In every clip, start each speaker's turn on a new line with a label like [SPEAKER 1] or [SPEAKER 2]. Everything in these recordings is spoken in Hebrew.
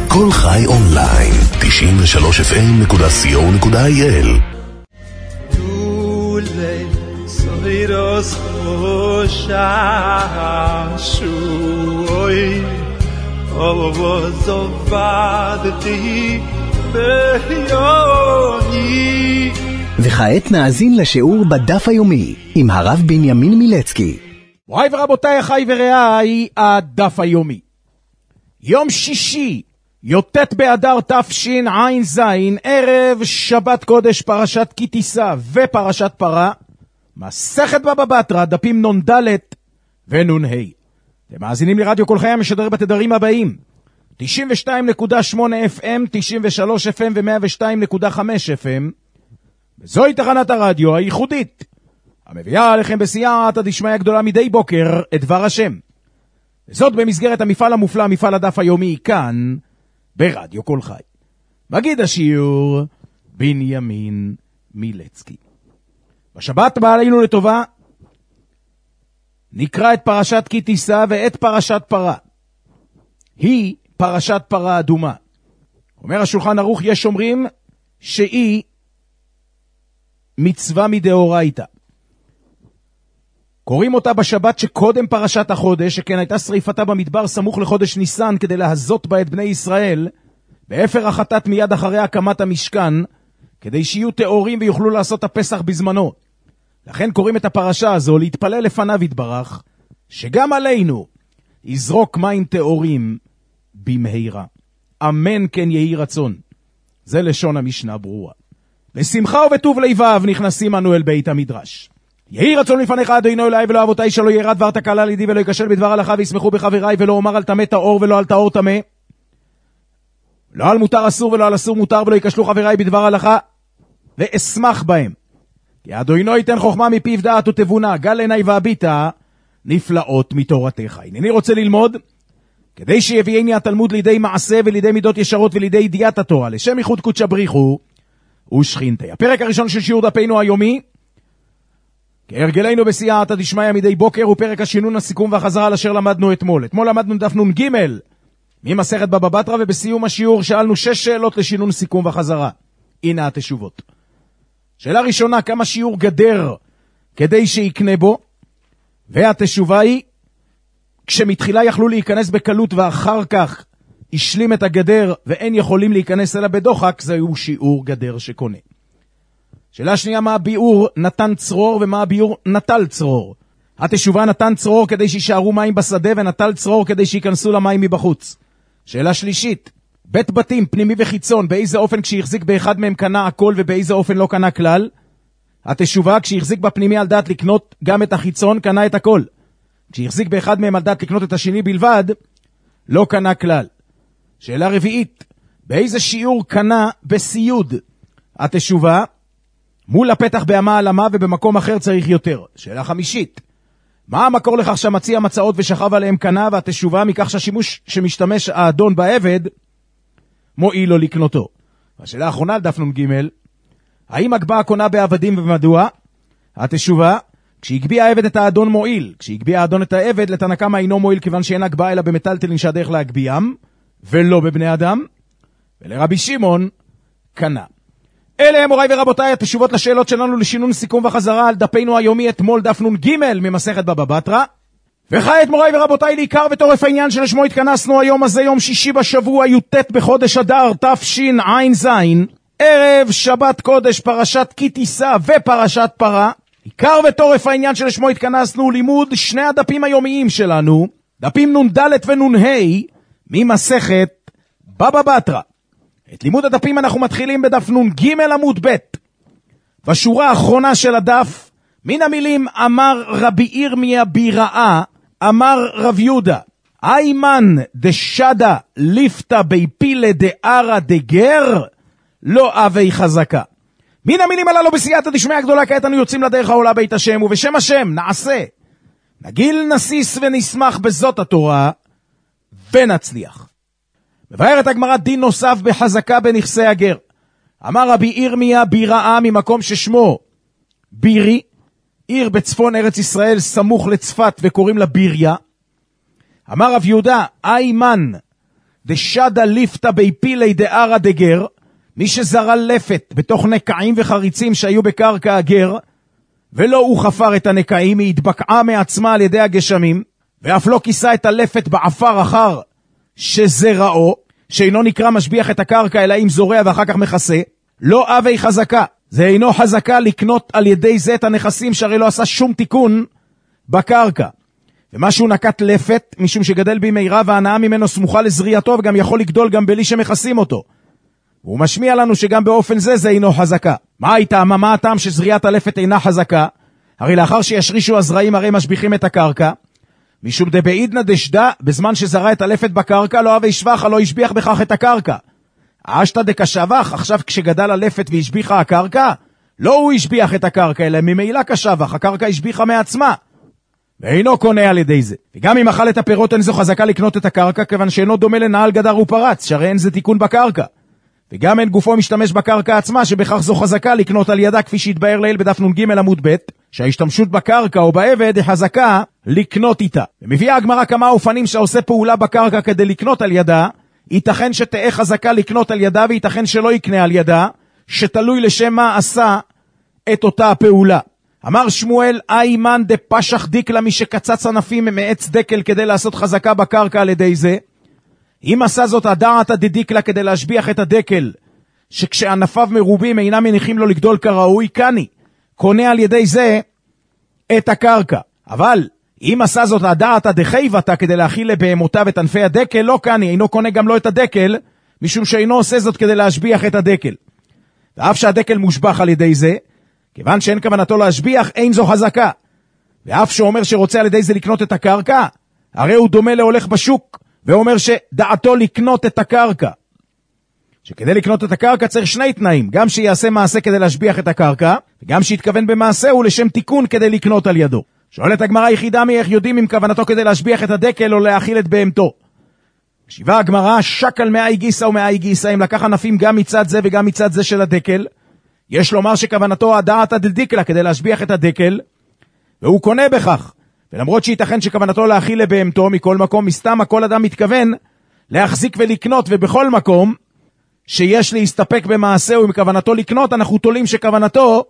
[SPEAKER 1] כל חי אונליין, 93fm.co.il.
[SPEAKER 2] Dule soiros shashui ovozovadti beyoni.
[SPEAKER 3] וכעת נאזין לשיעור בדף היומי עם הרב בנימין מילצקי.
[SPEAKER 4] מוריי ורבותיי, אחי ורעיי, הדף היומי. יום שישי, י"ט באדר תשע"ז, ערב שבת קודש, פרשת כי תישא ופרשת פרה, מסכת בבא בתרא, דפים נ"ד ונ"ה. אתם מאזינים לרדיו כל חי המשדר בתדרים הבאים: 92.8 FM, 93 FM ו-102.5 FM. וזוהי תחנת הרדיו הייחודית, המביאה עליכם בסייעתא דשמיא גדולה מדי בוקר את דבר השם. וזאת במסגרת המפעל המופלא, מפעל הדף היומי, כאן ברדיו כל חי. מגיד השיעור בנימין מילצקי. בשבת באה עלינו לטובה נקרא את פרשת כי תישא ואת פרשת פרה. היא פרשת פרה אדומה. אומר השולחן ערוך, יש אומרים שהיא מצווה מדאורייתא. קוראים אותה בשבת שקודם פרשת החודש, שכן הייתה שריפתה במדבר סמוך לחודש ניסן כדי להזות בה את בני ישראל, באפר החטאת מיד אחרי הקמת המשכן, כדי שיהיו תאורים ויוכלו לעשות הפסח בזמנו. לכן קוראים את הפרשה הזו להתפלל לפניו יתברך, שגם עלינו יזרוק מים תאורים במהירה. אמן כן יהי רצון. זה לשון המשנה ברורה. בשמחה ובטוב לבב נכנסים אנו אל בית המדרש. יהי רצון לפניך אדוני אלוהי ולא אבותיי, שלא ירד דבר תקלה על ידי ולא יקשל בדבר הלכה, וישמחו בחבריי, ולא אומר על טמא טהור ולא על טהור טמא, לא על מותר אסור ולא על אסור מותר, ולא יקשלו חבריי בדבר הלכה ואשמח בהם. כי אדוני ייתן חוכמה מפיו דעת ותבונה, גל עיני והביטה נפלאות מתורתך. הנני רוצה ללמוד כדי שיביאני התלמוד לידי מעשה ולידי מידות ישרות ולידי ידיעת התורה, לשם ייחוד קודשא בריחו ושכינתי. הפרק הראשון של שיעור דפנו היומי, כהרגלנו בסייעתא דשמיא מדי בוקר, הוא פרק השינון, הסיכום והחזרה על אשר למדנו אתמול. אתמול למדנו דף נ"ג ממסכת בבא בתרא, ובסיום השיעור שאלנו 6 שאלות לשינון, סיכום וחזרה. הנה התשובות. שאלה ראשונה, כמה שיעור גדר כדי שיקנה בו? והתשובה היא, כשמתחילה יכלו להיכנס בקלות ואחר כך השלים את הגדר ואין יכולים להיכנס אלא בדוחק, זהו שיעור גדר שקונה. שאלה שנייה, מה הביאור נתן צרור ומה הביאור נטל צרור? התשובה, נתן צרור כדי שישארו מים בשדה ונטל צרור כדי שיכנסו למים מבחוץ. שאלה שלישית, בית בתים פנימי וחיצון, באיזה אופן כשהחזיק באחד מהם קנה הכל ובאיזה אופן לא קנה כלל? התשובה, כשהחזיק בפנימי על דעת לקנות גם את החיצון, קנה את הכל. כשהחזיק באחד מהם על דעת לקנות את השני בלבד, לא קנה כלל. שאלה רביעית, באיזה שיעור קנה בסיוד? התשובה, מול הפתח באמה על אמה ובמקום אחר צריך יותר. שאלה חמישית, מה המקור לכך שהמציע מצאות ושכב עליהם קנה? והתשובה, מכך שהשימוש שמשתמש האדון בעבד מועיל לו לקנותו. השאלה האחרונה על דף נ"ג, האם הגבעה קונה בעבדים ומדוע? התשובה, כשהגביע העבד את האדון מועיל, כשהגביע האדון את העבד לתנא קמא אינו מועיל, כיוון שאין הגבעה אלא במטלטלין שהדרך להגביעם ולא בבני אדם. ולרבי שמעון קנה. אלה הם מוריי ורבותיי התשובות לשאלות שלנו לשינון, סיכום וחזרה על דפנו היומי אתמול, דף נ"ג ממסכת בבא בתרא. וכעת מוריי ורבותיי, לעיקר וטורף העניין שלשמו התכנסנו היום הזה, יום שישי בשבוע, י"ט בחודש אדר תשע"ז, ערב שבת קודש, פרשת כי תישא ופרשת פרה. עיקר וטורף העניין שלשמו התכנסנו, לימוד שני הדפים היומיים שלנו, דפים נ"ד ונ"ה ממסכת בבא בתרא. את לימוד הדפים אנחנו מתחילים בדף נ"ג עמוד ב'. בשורה האחרונה של הדף, מן המילים אמר רבי ירמיה ביראה, אמר רב יהודה, איימן דשדה ליפתא ביפילה דערא דגר, לא אבי חזקה. מן המילים הללו בסייעתא דשמיא גדולה, כעת אנו יוצאים לדרך העולה בית השם, ובשם השם נעשה, נגיל נסיס ונשמח בזאת התורה, ונצליח. מבארת הגמרא דין נוסף בחזקה בנכסי הגר. אמר רבי ירמיה ביראה, ממקום ששמו בירי, עיר בצפון ארץ ישראל סמוך לצפת וקוראים לה ביריה. אמר רב יהודה, איימן דשדה ליפתא ביפילי דערא דגר, מי שזרה לפת בתוך נקעים וחריצים שהיו בקרקע הגר, ולא הוא חפר את הנקעים, היא התבקעה מעצמה על ידי הגשמים, ואף לא כיסה את הלפת בעפר אחר שזרעו, שאינו נקרא משביח את הקרקע, אלא אם זורע ואחר כך מכסה, לא אבי חזקה. זה אינו חזקה לקנות על ידי זה את הנכסים, שהרי לא עשה שום תיקון בקרקע. ומה שהוא נקט לפת, משום שגדל במהרה והנאה ממנו סמוכה לזריעתו, וגם יכול לגדול גם בלי שמכסים אותו. הוא משמיע לנו שגם באופן זה אינו חזקה. מה הטעם שזריעת הלפת אינה חזקה? הרי לאחר שישרישו הזרעים הרי משביחים את הקרקע, משום דבעידנא דשדה, בזמן שזרע את הלפת בקרקע, לא אבי שבחה, לא השביח בכך את הקרקע. אשתא דקשבח, עכשיו כשגדל הלפת והשביחה הקרקע, לא הוא השביח את הקרקע, אלא ממילא קשבח, הקרקע השביחה מעצמה. ואינו קונה על ידי זה. וגם אם אכל את הפירות אין זו חזקה לקנות את הקרקע, כיוון שאינו דומה לנעל גדר ופרץ, שהרי אין זה תיקון בקרקע. וגם אין גופו משתמש בקרקע עצמה, שבכך זו חזקה לקנות על ידה, כפי שהתבאר לעיל בדף נ"ג עמוד ב', שההשתמשות בקרקע או בעבד היא חזקה לקנות איתה. ומביאה הגמרא כמה אופנים שעושה פעולה בקרקע כדי לקנות על ידה, ייתכן שתהיה חזקה לקנות על ידה, וייתכן שלא יקנה על ידה, שתלוי לשם מה עשה את אותה הפעולה. אמר שמואל, איימן דפשח דיקלה, מי שקצץ ענפים מעץ דקל כדי לעשות חזקה בקרקע על ידי זה, אם עשה זאת הדעת דדיקלה כדי להשביח את הדקל, שכשענפיו מרובים אינם מניחים לו לגדול כראוי, קני, קונה על ידי זה את הקרקע. אבל אם עשה זאת הדעת דחייבתה כדי להכיל לבהמותיו את ענפי הדקל, לא קני, אינו קונה גם לא את הדקל, משום שאינו עושה זאת כדי להשביח את הדקל. ואף שהדקל מושבח על ידי זה, כיוון שאין כוונתו להשביח, אין זו חזקה. ואף שאומר שרוצה על ידי זה לקנות את הקרקע, הרי הוא דומה להולך בשוק, ואומר שדעתו לקנות את הקרקע. שכדי לקנות את הקרקע צריך שני תנאים, גם שיעשה מעשה כדי להשביח את הקרקע, וגם שיתכוון במעשה הוא לשם תיקון כדי לקנות על ידו. שואלת הגמרא יחידה איך יודעים אם כוונתו כדי להשביח את הדקל או להאכיל את בהמתו. שיבה הגמרא, שקל מאי גיסא ומאי גיסא, אם לקח ענפים גם מצד זה וגם מצד זה של הדקל, יש לומר שכוונתו הדעת דדיקלה כדי להשביח את הדקל, והוא קונה בכך. ולמרות שייתכן שכוונתו להאכיל לבהמתו, מכל מקום מסתם כל אדם מתכוון להחזיק ולקנות, ובכל מקום שיש להסתפק במעשה ומכוונתו לקנות, אנחנו תולים שכוונתו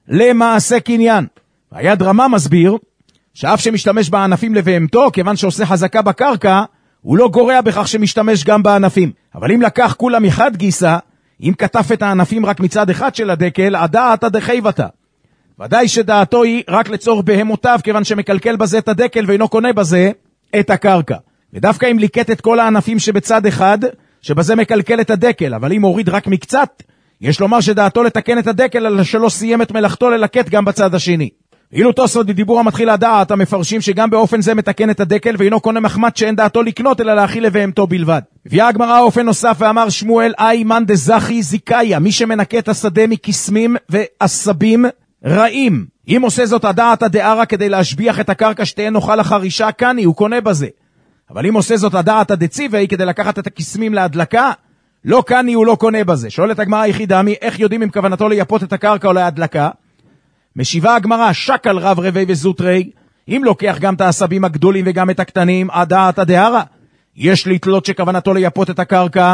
[SPEAKER 4] למעשה קניין. והיד רמה מסביר שאף שמשתמש בענפים לבהמתו, כיוון שעושה חזקה בקרקע, הוא לא גורע בכך שמשתמש גם בענפים. אבל אם לקח כולם מחד גיסא, אם כתף את הענפים רק מצד אחד של הדקל, הדעת דחייבתה. ודאי שדעתו היא רק לצורך בהמותיו, כיוון שמקלקל בזה את הדקל ואינו קונה בזה את הקרקע. ודווקא אם ליקט את כל הענפים שבצד אחד, שבזה מקלקל את הדקל, אבל אם הוריד רק מקצת, יש לומר שדעתו לתקן את הדקל, אלא שלא סיים את מלאכתו ללקט גם בצד השני. אילו תוספות בדיבור המתחיל הדעת, המפרשים שגם באופן זה מתקן את הדקל, ואינו קונה מחמת שאין דעתו לקנות, אלא להאכיל לבהמתו בלבד. הביאה הגמרא אופן נוסף ואמר שמואל, איימן דזכי זיקאיה, מי שמנקה את השדה מקסמים ועשבים רעים. אם עושה זאת הדעת הדערה כדי להשביח את הקרקע שתהיה נוחה לחרישה, קני, הוא קונה בזה. אבל אם עושה זאת הדעת הדציבי כדי לקחת את הקסמים להדלקה, לא קני, הוא לא קונה בזה. שואלת הגמרא היחידה, איך יודעים אם כוונתו לייפות את הקרקע או להדלקה? משיבה הגמרא, שקל רב רבי וזוטרי, אם לוקח גם את העשבים הגדולים וגם את הקטנים, הדעת הדערה. יש לתלות שכוונתו לייפות את הקרקע,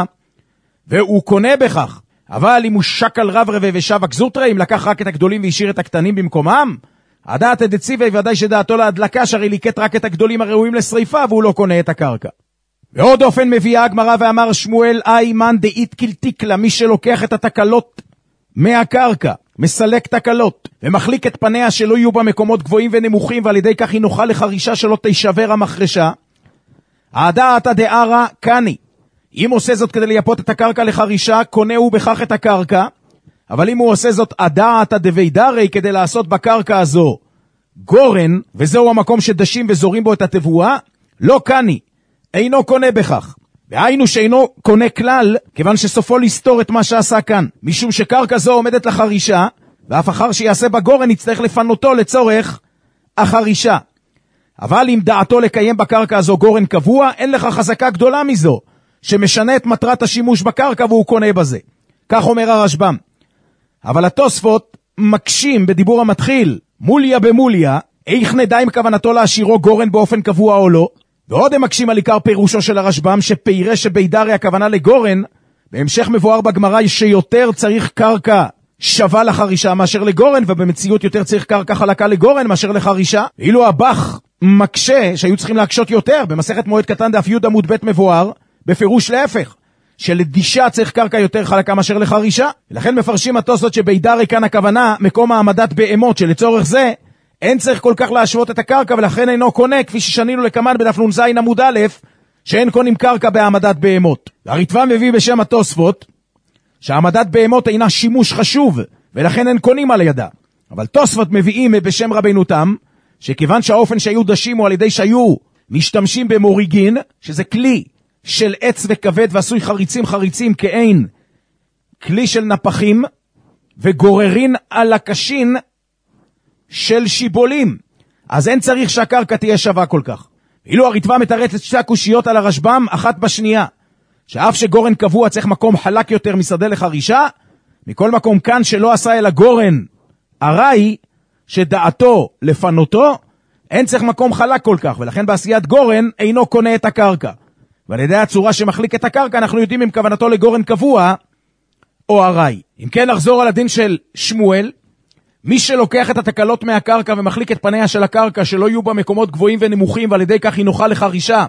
[SPEAKER 4] והוא קונה בכך. אבל אם הוא שקל רב רבי ושבק זוטרי, אם לקח רק את הגדולים והשאיר את הקטנים במקומם, הדעת הדציבי ודאי שדעתו להדלקה, שהרי ליקט רק את הגדולים הראויים לשריפה, והוא לא קונה את הקרקע. ועוד אופן מביאה הגמרא ואמר שמואל, איימן דאית קלטיקלה, מי שלוקח את התקלות מהקרקע, מסלק תקלות, ומחליק את פניה שלא יהיו במקומות גבוהים ונמוכים, ועל ידי כך היא נוחה לחרישה שלא תישבר המחרשה. הדעת הדערה קני, אם עושה זאת כדי לייפות את הקרקע לחרישה, קונה הוא בכך את הקרקע, אבל אם הוא עושה זאת הדעת הדווידרי כדי לעשות בקרקע הזו גורן, וזהו המקום שדשים וזורים בו את התבואה, לא קני, אינו קונה בכך. והיינו שאינו קונה כלל, כיוון שסופו לסתור את מה שעשה כאן, משום שקרקע זו עומדת לחרישה, ואף אחר שיעשה בגורן יצטרך לפנותו לצורך החרישה. אבל אם דעתו לקיים בקרקע הזו גורן קבוע, אין לך חזקה גדולה מזו, שמשנה את מטרת השימוש בקרקע והוא קונה בזה. כך אומר הרשב"ם. אבל התוספות מקשים בדיבור המתחיל, מוליה במוליה, איך נדע אם כוונתו להשאירו גורן באופן קבוע או לא? ועוד הם מקשים על עיקר פירושו של הרשב"ם, שפירה שבידרי הכוונה לגורן, בהמשך מבואר בגמרא שיותר צריך קרקע שווה לחרישה מאשר לגורן, ובמציאות יותר צריך קרקע חלקה לגורן מאשר לחרישה. ואילו הבח מקשה שהיו צריכים להקשות יותר, במסכת מועד קטן דף י' עמוד ב' מבואר, בפירוש להפך, שלדישה צריך קרקע יותר חלקה מאשר לחרישה. ולכן מפרשים התוספות שבידרי כאן הכוונה מקום העמדת בהמות, שלצורך זה אין צריך כל כך להשוות את הקרקע, ולכן אינו קונה, כפי ששנינו לקמן בדף נ"ז עמוד א', שאין קונים קרקע בהעמדת בהמות. והריטב"א מביא בשם התוספות שהעמדת בהמות אינה שימוש חשוב, ולכן אין קונים על ידה. אבל תוספות מביאים בשם רבינו תם, שכיוון שהאופן שהיו דשים הוא על ידי שהיו משתמשים במוריגין, שזה כלי של עץ וכבד ועשוי חריצים כאין כלי של נפחים, וגוררין על הקשין של שיבולים, אז אין צריך שהקרקע תהיה שווה כל כך. אילו הריטב"א מתרץ את שתי הקושיות על הרשב"ם אחת בשנייה, שאף שגורן קבוע צריך מקום חלק יותר משדה לחרישה, מכל מקום כאן שלא עשה אלא גורן ארעי שדעתו לפנותו, אין צריך מקום חלק כל כך, ולכן בעשיית גורן אינו קונה את הקרקע. ועל ידי הצורה שמחליק את הקרקע אנחנו יודעים אם כוונתו לגורן קבוע או ארעי. אם כן נחזור על הדין של שמואל, מי שלוקח את התקלות מהקרקע ומחליק את פניה של הקרקע שלא יהיו בה מקומות גבוהים ונמוכים, ועל ידי כך היא נוחה לחרישה,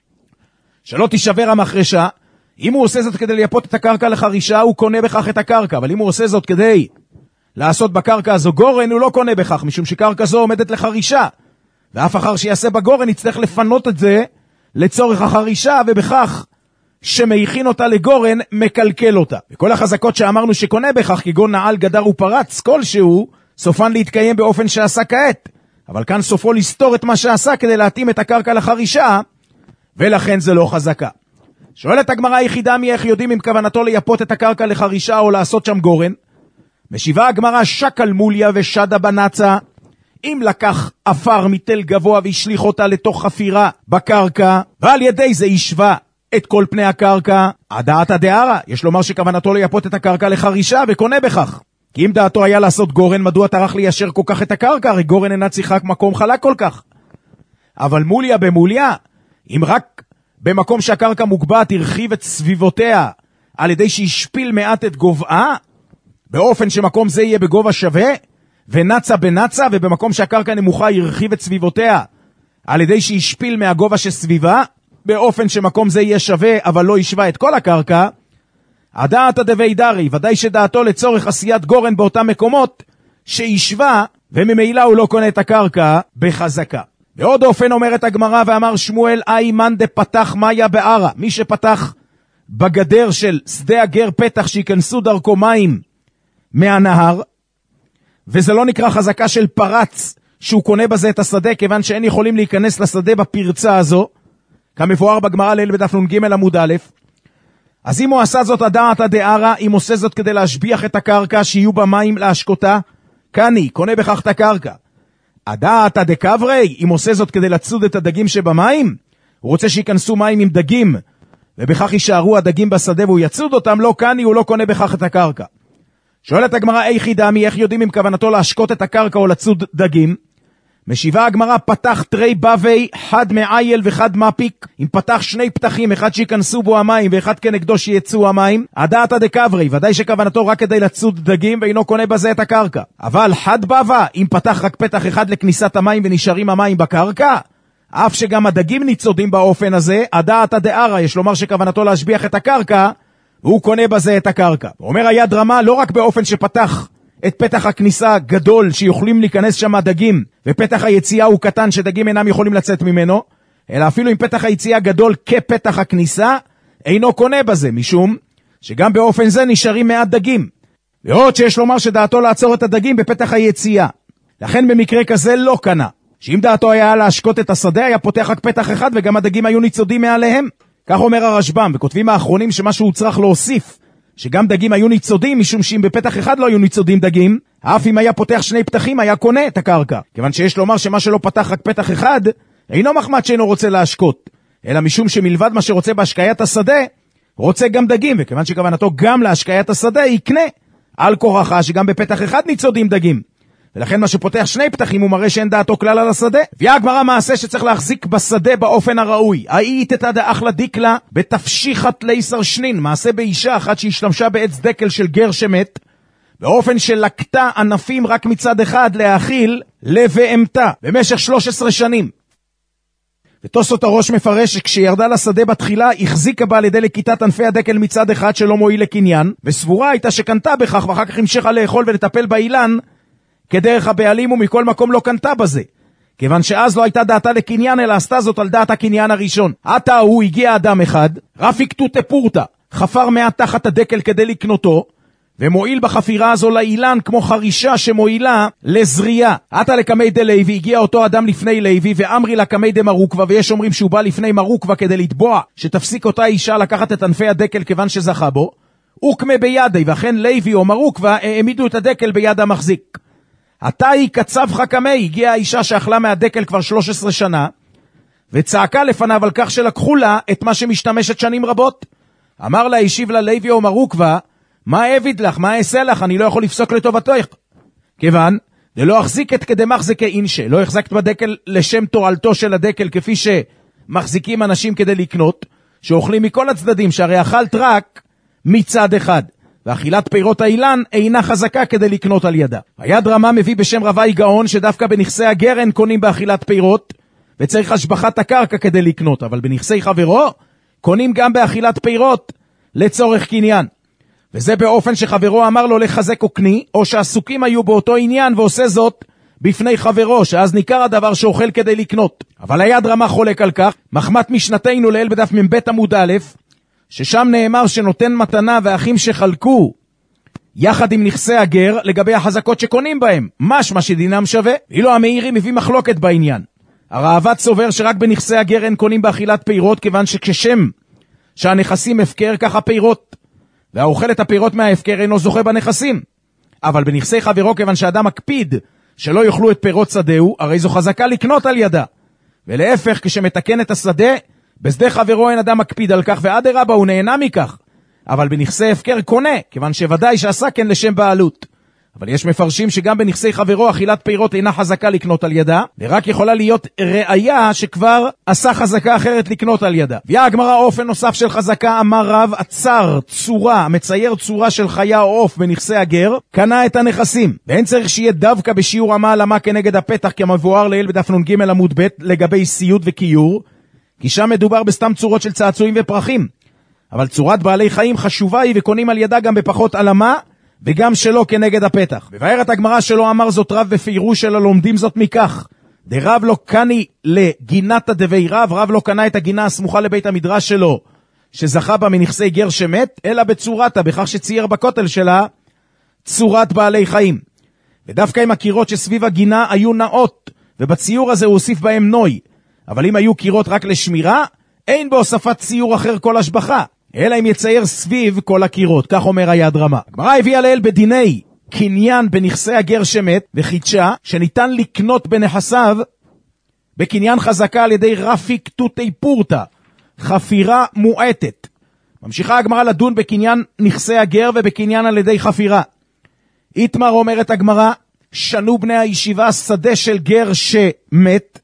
[SPEAKER 4] שלא תישבר המחרשה, אם הוא עושה זאת כדי לייפות את הקרקע לחרישה, הוא קונה בכך את הקרקע, אבל אם הוא עושה זאת כדי לעשות בקרקע הזו גורן, הוא לא קונה בכך, משום שקרקע זו עומדת לחרישה, ואף אחר שיעשה בגורן יצטרך לפנות את זה לצורך החרישה, ובכך שמייכין אותה לגורן מקלקל אותה. וכל החזקות שאמרנו שקונה בכך, כגון נעל, גדר ופרץ כלשהו, סופן להתקיים באופן שעשה כעת, אבל כאן סופו לסתור את מה שעשה כדי להתאים את הקרקע לחרישה, ולכן זה לא חזקה. שואלת הגמרא היחידה מי איך יודעים אם כוונתו לייפות את הקרקע לחרישה או לעשות שם גורן? משיבה הגמרא שקל מוליה ושדה בנצה, אם לקח אפר מתל גבוה והשליך אותה לתוך חפירה בקרקע, ועל ידי זה ישווה את כל פני הקרקע, הדעתא דארעא, יש לומר שכוונתו לייפות את הקרקע לחרישה וקונה בכך. כי אם דעתו היה לעשות גורן, מדוע טרח ליישר כל כך את הקרקע? הרי גורן אינה צריכה מקום חלק כל כך. אבל מוליה במוליה, אם רק במקום שהקרקע מוגבעת הרחיב את סביבותיה על ידי שישפיל מעט את גובעה, באופן שמקום זה יהיה בגובה שווה, ונצה בנצה, ובמקום שהקרקע נמוכה הרחיב את סביבותיה על ידי שישפיל מהגובה שסביבה, באופן שמקום זה יהיה שווה אבל לא ישווה את כל הקרקע, הדעתא דבידרי, ודאי שדעתו לצורך עשיית גורן באותם מקומות שישווה, וממילא הוא לא קונה את הקרקע בחזקה. ועוד אופן אומרת הגמרא, ואמר שמואל איימן דפתח מאיה בערה, מי שפתח בגדר של שדה הגר פתח שיכנסו דרכו מים מהנהר, וזה לא נקרא חזקה של פרץ שהוא קונה בזה את השדה, כיוון שאין יכולים להיכנס לשדה בפרצה הזו, כמבואר בגמרא ליל בדף נ"ג עמוד א'. אז אם הוא עשה זאת הדעתא דארעא, אם עושה זאת כדי להשביח את הקרקע שיהיו בה מים להשקותה, קני, קונה בכך את הקרקע. הדעתא דקברי, אם עושה זאת כדי לצוד את הדגים שבמים, הוא רוצה שיכנסו מים עם דגים, ובכך יישארו הדגים בשדה והוא יצוד אותם, לא קני, הוא לא קונה בכך את הקרקע. שואלת הגמרא איכי דמי, איך יודעים אם כוונתו להשקות את הקרקע או לצוד דגים? משיבה הגמרא, פתח תרי בבי, חד מעייל וחד מפיק, אם פתח שני פתחים, אחד שיכנסו בו המים ואחד כנגדו שיצאו המים, הדעתא דקברי, ודאי שכוונתו רק כדי לצוד דגים ואינו קונה בזה את הקרקע. אבל חד בבה, אם פתח רק פתח אחד לכניסת המים ונשארים המים בקרקע, אף שגם הדגים ניצודים באופן הזה, הדעתא דארעא, יש לומר שכוונתו להשביח את הקרקע, והוא קונה בזה את הקרקע. אומר היד רמה, לא רק באופן שפתח את פתח הכניסה גדול שיוכלים להיכנס שם הדגים, ופתח היציאה הוא קטן שדגים אינם יכולים לצאת ממנו, אלא אפילו אם פתח היציאה גדול כפתח הכניסה, אינו קונה בזה, משום שגם באופן זה נשארים מעט דגים. ועוד שיש לומר שדעתו לעצור את הדגים בפתח היציאה. לכן במקרה כזה לא קנה, שאם דעתו היה להשקות את השדה, היה פותח רק פתח אחד וגם הדגים היו ניצודים מעליהם. כך אומר הרשב"ם, וכותבים האחרונים שמשהו צריך להוסיף, שגם דגים היו ניצודים, משום שאם בפתח אחד לא היו ניצודים דגים, אף אם היה פותח שני פתחים היה קונה את הקרקע. כיוון שיש לומר שמה שלא פתח רק פתח אחד, אינו מחמד שאינו רוצה להשקות, אלא משום שמלבד מה שרוצה בהשקיית השדה, רוצה גם דגים, וכיוון שכוונתו גם להשקיית השדה, יקנה על כורחה שגם בפתח אחד ניצודים דגים. ולכן מה שפותח שני פתחים הוא מראה שאין דעתו כלל על השדה. הביאה הגמרא מעשה שצריך להחזיק בשדה באופן הראוי. היית תדע אחלה דיקלה בתפשיחת ליסר שנין, מעשה באישה אחת שהשתמשה בעץ דקל של גר שמת, באופן שלקטה ענפים רק מצד אחד להאכיל לבהמתה במשך 13 שנים. ותוספות הראש מפרש שכשירדה לשדה בתחילה החזיקה בה על ידי לקיטת ענפי הדקל מצד אחד שלא מועיל לקניין, וסבורה הייתה שקנתה בכך ואחר כך המשיכה לאכול ולטפל באילן כדרך הבעלים, ומכל מקום לא קנתה בזה, כיוון שאז לא הייתה דעתה לקניין אלא עשתה זאת על דעת הקניין הראשון. עתה הוא הגיע אדם אחד, רפיק תותה פורטה, חפר מעט תחת הדקל כדי לקנותו, ומועיל בחפירה הזו לאילן כמו חרישה שמועילה לזריעה. עתה לקמי דה לוי, הגיע אותו אדם לפני לוי, ואמרי לקמי דה מרוקווה, ויש אומרים שהוא בא לפני מרוקווה כדי לתבוע שתפסיק אותה אישה לקחת את ענפי הדקל כיוון שזכה בו, וקמה בידי, ואכן לוי או מרוקווה העמידו את הדקל ביד המחזיק. עתה היא קצב חכמי, הגיעה האישה שאכלה מהדקל כבר 13 שנה, וצעקה לפניו על כך שלקחו לה את מה שמשתמשת שנים רבות. אמר לה, השיב לה לוי או מרוקווה, מה אביד לך, מה אעשה לך, אני לא יכול לפסוק לטובתך. כיוון, דלא החזיק את כדי מחזיקי אינשה, לא החזקת בדקל לשם תועלתו של הדקל, כפי שמחזיקים אנשים כדי לקנות, שאוכלים מכל הצדדים, שהרי אכלת רק מצד אחד, ואכילת פירות האילן אינה חזקה כדי לקנות על ידה. היד רמה מביא בשם רבי גאון, שדווקא בנכסי הגרן קונים באכילת פירות, וצריך השבחת הקרקע כדי לקנות, אבל בנכסי חברו קונים גם באכילת פירות לצורך קניין. וזה באופן שחברו אמר לו לחזק או קני, או שעסוקים היו באותו עניין ועושה זאת בפני חברו, שאז ניכר הדבר שאוכל כדי לקנות. אבל היד רמה חולק על כך, מחמת משנתנו לאל בדף מבית עמוד א', ששם נאמר שנותן מתנה ואחים שחלקו יחד עם נכסי הגר לגבי החזקות שקונים בהם, משמע שדינם שווה. אילו המאירי מביא מחלוקת בעניין. הראב"ד סובר שרק בנכסי הגר אין קונים באכילת פירות, כיוון שכשם שהנכסים הפקר ככה פירות, והאוכל את הפירות מההפקר אינו זוכה בנכסים. אבל בנכסי חברו, כיוון שאדם מקפיד שלא יאכלו את פירות שדהו, הרי זו חזקה לקנות על ידה. ולהפך, כשמתקן את השדה, בשדה חברו אין אדם מקפיד על כך, ועד הרבה הוא נהנה מכך. אבל בנכסי הפקר קונה, כיוון שוודאי שעשה כן לשם בעלות. אבל יש מפרשים שגם בנכסי חברו אכילת פירות אינה חזקה לקנות על ידה, ורק יכולה להיות ראיה שכבר עשה חזקה אחרת לקנות על ידה. ויה הגמרא אופן נוסף של חזקה, אמר רב, עצר צורה, מצייר צורה של חיה או עוף בנכסי הגר, קנה את הנכסים. ואין צריך שיהיה דווקא בשיעור המעלמה כנגד הפתח, כמבואר לעיל בדף נ"ג עמוד ב' לגבי סיוד וקיור, כי שם מדובר בסתם צורות של צעצועים ופרחים. אבל צורת בעלי חיים חשובה היא, וקונים על ידה גם בפחות עלמה, וגם שלא כנגד הפתח. מבארת הגמרא שלא אמר זאת רב בפירוש, שלא לומדים זאת מכך. דרב לא קני לגינת דבי רב, רב לא קנה את הגינה הסמוכה לבית המדרש שלו, שזכה בה מנכסי גר שמת, אלא בצורתה, בכך שצייר בכותל שלה צורת בעלי חיים. ודווקא עם הקירות שסביב הגינה היו נאות, ובציור הזה הוא הוסיף בהם נוי. אבל אם היו קירות רק לשמירה, אין בהוספת ציור אחר כל השבחה, אלא אם יצייר סביב כל הקירות, כך אומר היד רמה. הגמרא הביאה לאל בדיני קניין בנכסי הגר שמת וחידשה, שניתן לקנות בנכסיו בקניין חזקה על ידי רפיק תותי פורטה, חפירה מועטת. ממשיכה הגמרא לדון בקניין נכסי הגר ובקניין על ידי חפירה. איתמר אומרת הגמרא, שנו בני הישיבה שדה של גר שמת,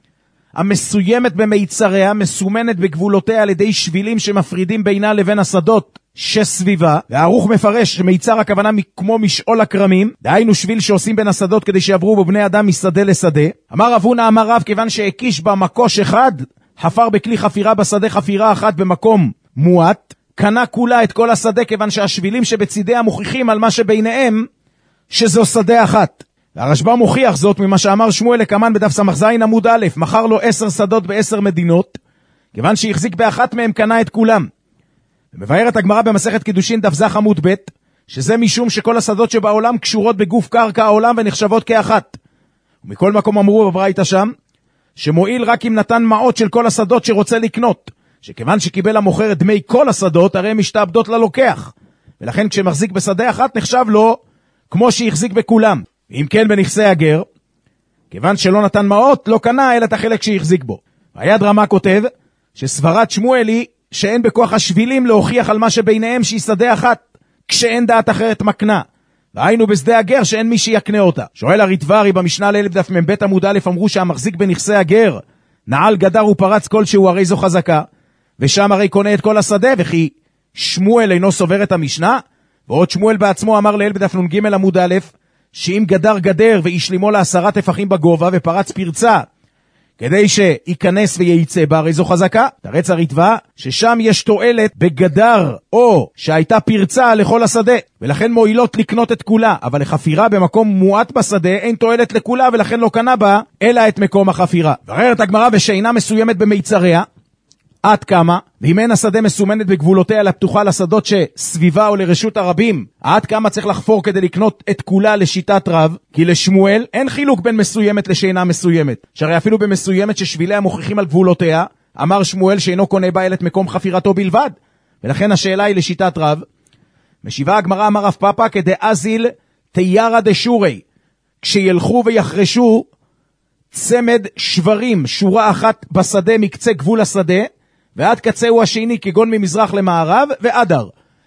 [SPEAKER 4] המסוימת במיצריה, מסומנת בגבולותיה על ידי שבילים שמפרידים בינה לבין השדות שסביבה, והערוך מפרש שמיצר הכוונה כמו משעול הקרמים, דהיינו שביל שעושים בין השדות כדי שיעברו בו בני אדם משדה לשדה. אמר רב הונא אמר רב, כיוון שהקיש בה מקוש אחד, חפר בכלי חפירה בשדה חפירה אחת במקום מועט, קנה כולה את כל השדה, כיוון שהשבילים שבצידיה מוכיחים על מה שביניהם שזו שדה אחת. והרשב"א מוכיח זאת ממה שאמר שמואל לקמן בדף ס"ז עמוד א', מכר לו 10 שדות ב10 מדינות, כיוון שהחזיק באחת מהם קנה את כולם. ומבארת הגמרא במסכת קידושין דף ז' עמוד ב', שזה משום שכל השדות שבעולם קשורות בגוף קרקע העולם ונחשבות כאחת. ומכל מקום אמרו בברייתא שם, שמועיל רק אם נתן מעות של כל השדות שרוצה לקנות, שכיוון שקיבל המוכר את דמי כל השדות, הרי הם משתעבדות ללוקח, ולכן כשמחזיק בשדה אחת נחשב לו כמו שהחזיק בכולם. אם כן בנכסי הגר, כיוון שלא נתן מעות, לא קנה אלא את החלק שהחזיק בו. היד רמה כותב שסברת שמואל היא שאין בכוח השבילים להוכיח על מה שביניהם שהיא שדה אחת, כשאין דעת אחרת מקנה. והיינו בשדה הגר שאין מי שיקנה אותה. שואל הריטב"רי במשנה לאלף דף מ"ב עמוד א', אמרו שהמחזיק בנכסי הגר נעל גדר ופרץ כלשהו, הרי זו חזקה, ושם הרי קונה את כל השדה, וכי שמואל אינו סובר את המשנה, ועוד שמואל בעצמו אמר לאלף דף נ"ג עמוד א', שאם גדר גדר והשלימו לה 10 טפחים בגובה ופרץ פרצה כדי שייכנס וייצא בה, הרי זו חזקה. תרץ הריטב"א ששם יש תועלת בגדר או שהייתה פרצה לכל השדה, ולכן מועילות לקנות את כולה, אבל לחפירה במקום מועט בשדה אין תועלת לכולה, ולכן לא קנה בה אלא את מקום החפירה. בררת הגמרא ושאינה מסוימת במיצריה, עד כמה? ואם אין השדה מסומנת בגבולותיה אלא פתוחה לשדות שסביבה או לרשות הרבים, עד כמה צריך לחפור כדי לקנות את כולה לשיטת רב? כי לשמואל אין חילוק בין מסוימת לשאינה מסוימת, שהרי אפילו במסוימת ששביליה מוכיחים על גבולותיה, אמר שמואל שאינו קונה בה אלא את מקום חפירתו בלבד, ולכן השאלה היא לשיטת רב. משיבה הגמרא אמר רב פאפא כדאזיל תיירא דשורי, כשילכו ויחרשו צמד שברים, שורה אחת בשדה מקצה גבול השדה ועד קצהו השני, כגון ממזרח למערב ועדר,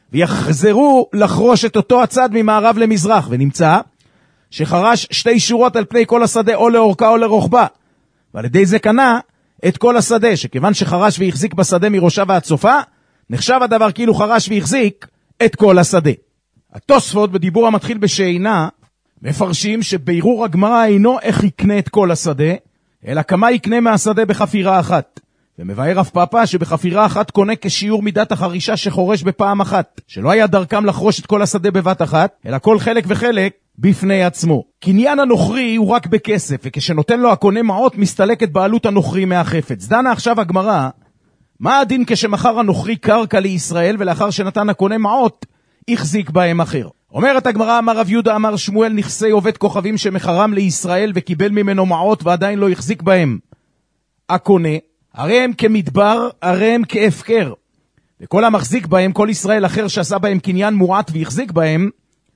[SPEAKER 4] ויחזרו לחרוש את אותו הצד ממערב למזרח, ונמצא שחרש 2 שורות על פני כל השדה, או לאורכה או לרוחבה, ועל ידי זה קנה את כל השדה, שכיוון שחרש והחזיק בשדה מראשה ועד סופה, נחשב הדבר כאילו חרש והחזיק את כל השדה. התוספות בדיבור המתחיל בשאינה מפרשים שבירור הגמרא אינו איך יקנה את כל השדה, אלא כמה יקנה מהשדה בחפירה אחת. ומבאר רב פאפא שבחפירה אחת קונה כשיעור מידת החרישה שחורש בפעם אחת, שלא היה דרכם לחרוש את כל השדה בבת אחת, אלא כל חלק וחלק בפני עצמו. קניין הנוכרי הוא רק בכסף, וכשנותן לו הקונה מעות מסתלקת בעלות הנוכרי מהחפץ. דנה עכשיו הגמרא, מה הדין כשמחר הנוכרי קרקע לישראל, ולאחר שנתן הקונה מעות החזיק בהם אחר? אומרת הגמרא, אמר רב יהודה אמר שמואל, נכסי עובד כוכבים שמחרם לישראל וקיבל ממנו מעות ועדיין לא החזיק בהם הקונה, הרי הם כמדבר, הרי הם כהפקר, וכל המחזיק בהם, כל ישראל אחר שעשה בהם קניין מועט והחזיק בהם,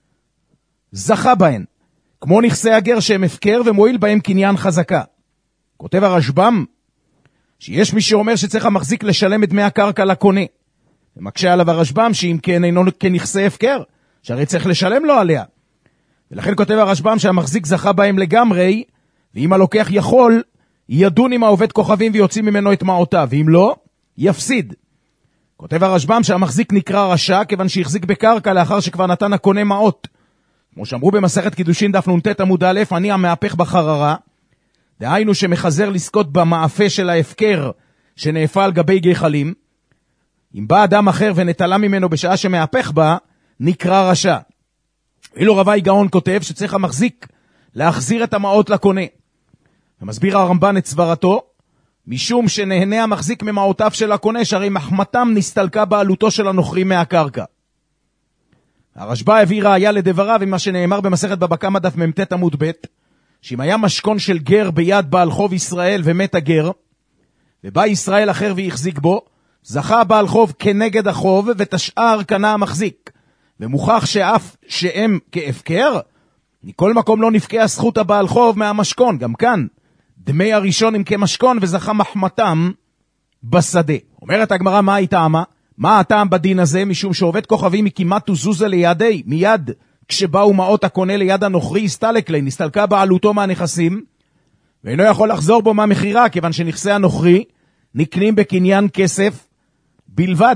[SPEAKER 4] זכה בהם, כמו נכסי הגר שהם הפקר ומועיל בהם קניין חזקה. כותב הרשב"ם שיש מי שאומר שצריך המחזיק לשלם את דמי הקרקע לקונה, ומקשה עליו הרשב"ם שאם כן אינו כנכסי הפקר, שהרי צריך לשלם לו עליה, ולכן כותב הרשב"ם שהמחזיק זכה בהם לגמרי, ואם הלוקח יכול ידון עם העובד כוכבים ויוצאים ממנו את מעותיו, ואם לא, יפסיד. כותב הרשב"ם שהמחזיק נקרא רשע, כיוון שהחזיק בקרקע לאחר שכבר נתן הקונה מעות. כמו שאמרו במסכת קידושין דף נ"ט עמוד א', אני המהפך בחררה, דהיינו שמחזר לזכות במאפה של ההפקר שנאפה על גבי גחלים. אם בא אדם אחר ונטלה ממנו בשעה שמהפך בה, נקרא רשע. אילו רבי גאון כותב שצריך המחזיק להחזיר את המעות לקונה. ומסביר הרמב"ן את סברתו, משום שנהנה המחזיק ממעותיו של הקונה, שהרי מחמתם נסתלקה בעלותו של הנוכרי מהקרקע. הרשב"א הביא ראיה לדבריו עם מה שנאמר במסכת בבא קמא דף מ"ט עמוד ב', שאם היה משכון של גר ביד בעל חוב ישראל ומת הגר, ובא ישראל אחר והחזיק בו, זכה בעל חוב כנגד החוב ותשאר קנה המחזיק, ומוכח שאף שהם כהפקר, מכל מקום לא נפקעה זכות הבעל חוב מהמשכון. גם כאן דמי הראשון הם כמשכון וזכה מחמתם בשדה. אומרת הגמרא, מה היא טעמה? מה הטעם בדין הזה? משום שעובד כוכבים כמעט וזוזה לידי, מיד כשבאו מעות הקונה ליד הנוכרי הסתלק לי, נסתלקה בעלותו מהנכסים, ואינו יכול לחזור בו מהמחירה, כיוון שנכסי הנוכרי נקנים בקניין כסף בלבד.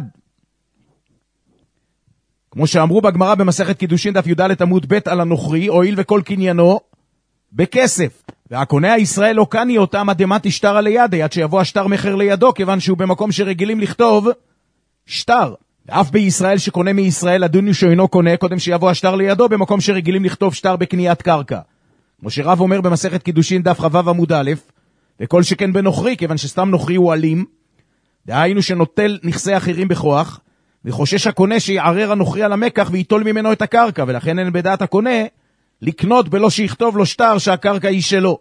[SPEAKER 4] כמו שאמרו בגמרא במסכת קידושין דף י"ד עמוד ב' על הנוכרי, הואיל וכל קניינו בכסף, והקונה הישראל לא קני אותם עד דמת השטר על ידי, עד שיבוא השטר מחר לידו, כיוון שהוא במקום שרגילים לכתוב שטר. ואף בישראל שקונה מישראל הדין שאינו קונה קודם שיבוא השטר לידו, במקום שרגילים לכתוב שטר בקניית קרקע. כמו שרב אומר במסכת קידושין דף כ"ו עמוד א', וכל שכן בנוכרי, כיוון שסתם נוכרי הוא אלים, דהיינו שנוטל נכסי אחרים בכוח, וחושש הקונה שיערר הנוכרי על המקח ויטול ממנו את הקרקע, ולכן אין בדעת הקונה לקנות בלא שיכתוב לו שטר שהקרקע היא שלו.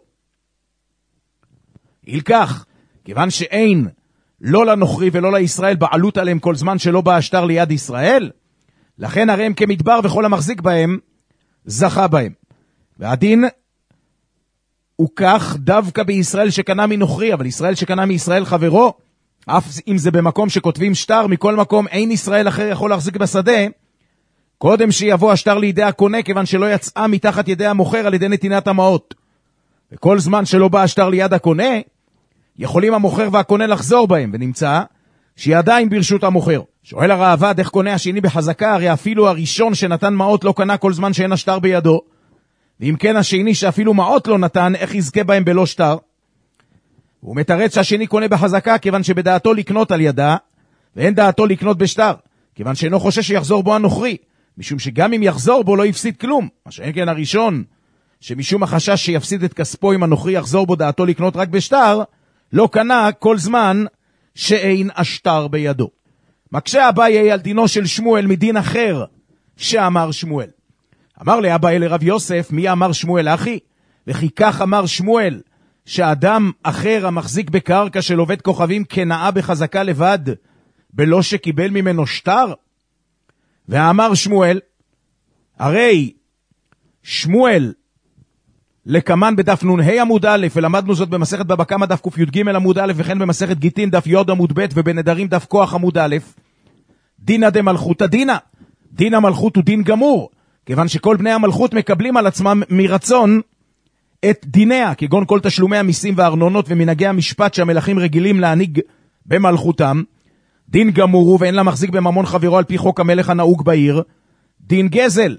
[SPEAKER 4] אילכך, כיוון שאין לא לנוכרי ולא לישראל בעלות עליהם כל זמן שלא בא השטר ליד ישראל, לכן הרי הם כמדבר וכל המחזיק בהם זכה בהם. והדין הוא כך דווקא בישראל שקנה מנוכרי, אבל ישראל שקנה מישראל חברו, אף אם זה במקום שכותבים שטר, מכל מקום אין ישראל אחר יכול להחזיק בשדה קודם שיבוא השטר לידי הקונה, כיוון שלא יצאה מתחת ידי המוכר על ידי נתינת המעות. וכל זמן שלא בא השטר ליד הקונה, יכולים המוכר והקונה לחזור בהם, ונמצא שהיא עדיין ברשות המוכר. שואל הראב"ד, איך קונה השני בחזקה? הרי אפילו הראשון שנתן מעות לא קנה כל זמן שאין השטר בידו. ואם כן השני שאפילו מעות לא נתן, איך יזכה בהם בלא שטר? הוא מתרץ שהשני קונה בחזקה, כיוון שבדעתו לקנות על ידה, ואין דעתו לקנות בשטר, כיוון שאינו חושש שיחזור בו הנוכרי, משום שגם אם יחזור בו לא יפסיד כלום. מה שאין כן הראשון, שמשום החשש שיפסיד את כספו אם הנוכרי יחזור בו דעתו לקנות רק בשטר, לא קנה כל זמן שאין השטר בידו. מקשה אביי על דינו של שמואל מדין אחר שאמר שמואל. אמר לאביי לרב יוסף, מי אמר שמואל אחי? וכי כך אמר שמואל, שאדם אחר המחזיק בקרקע של עובד כוכבים כנאה בחזקה לבד, בלא שקיבל ממנו שטר? ואמר שמואל, הרי שמואל לקמן בדף נ"ה עמוד א', ולמדנו זאת במסכת בבא קמא דף קי"ג עמוד א', וכן במסכת גיטין דף י עמוד ב', ובנדרים דף כוח עמוד א', דינא דמלכותא דינא, דין המלכות הוא דין גמור, כיוון שכל בני המלכות מקבלים על עצמם מרצון את דיניה, כגון כל תשלומי המיסים והארנונות ומנהגי המשפט שהמלכים רגילים להנהיג במלכותם. דין גמור הוא, ואין לה מחזיק בממון חברו על פי חוק המלך הנהוג בעיר, דין גזל.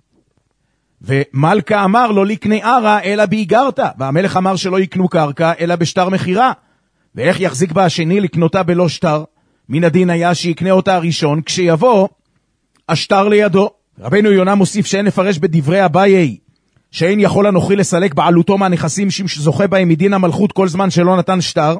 [SPEAKER 4] ומלכה אמר לא לקנה ערה אלא באיגרתא, והמלך אמר שלא יקנו קרקע אלא בשטר מחירה. ואיך יחזיק בה השני לקנותה בלא שטר? מן הדין היה שיקנה אותה הראשון כשיבוא השטר לידו. רבינו יונה מוסיף שאין לפרש בדברי אביי שאין יכול הנוכרי לסלק בעלותו מהנכסים שזוכה בהם מדין המלכות כל זמן שלא נתן שטר,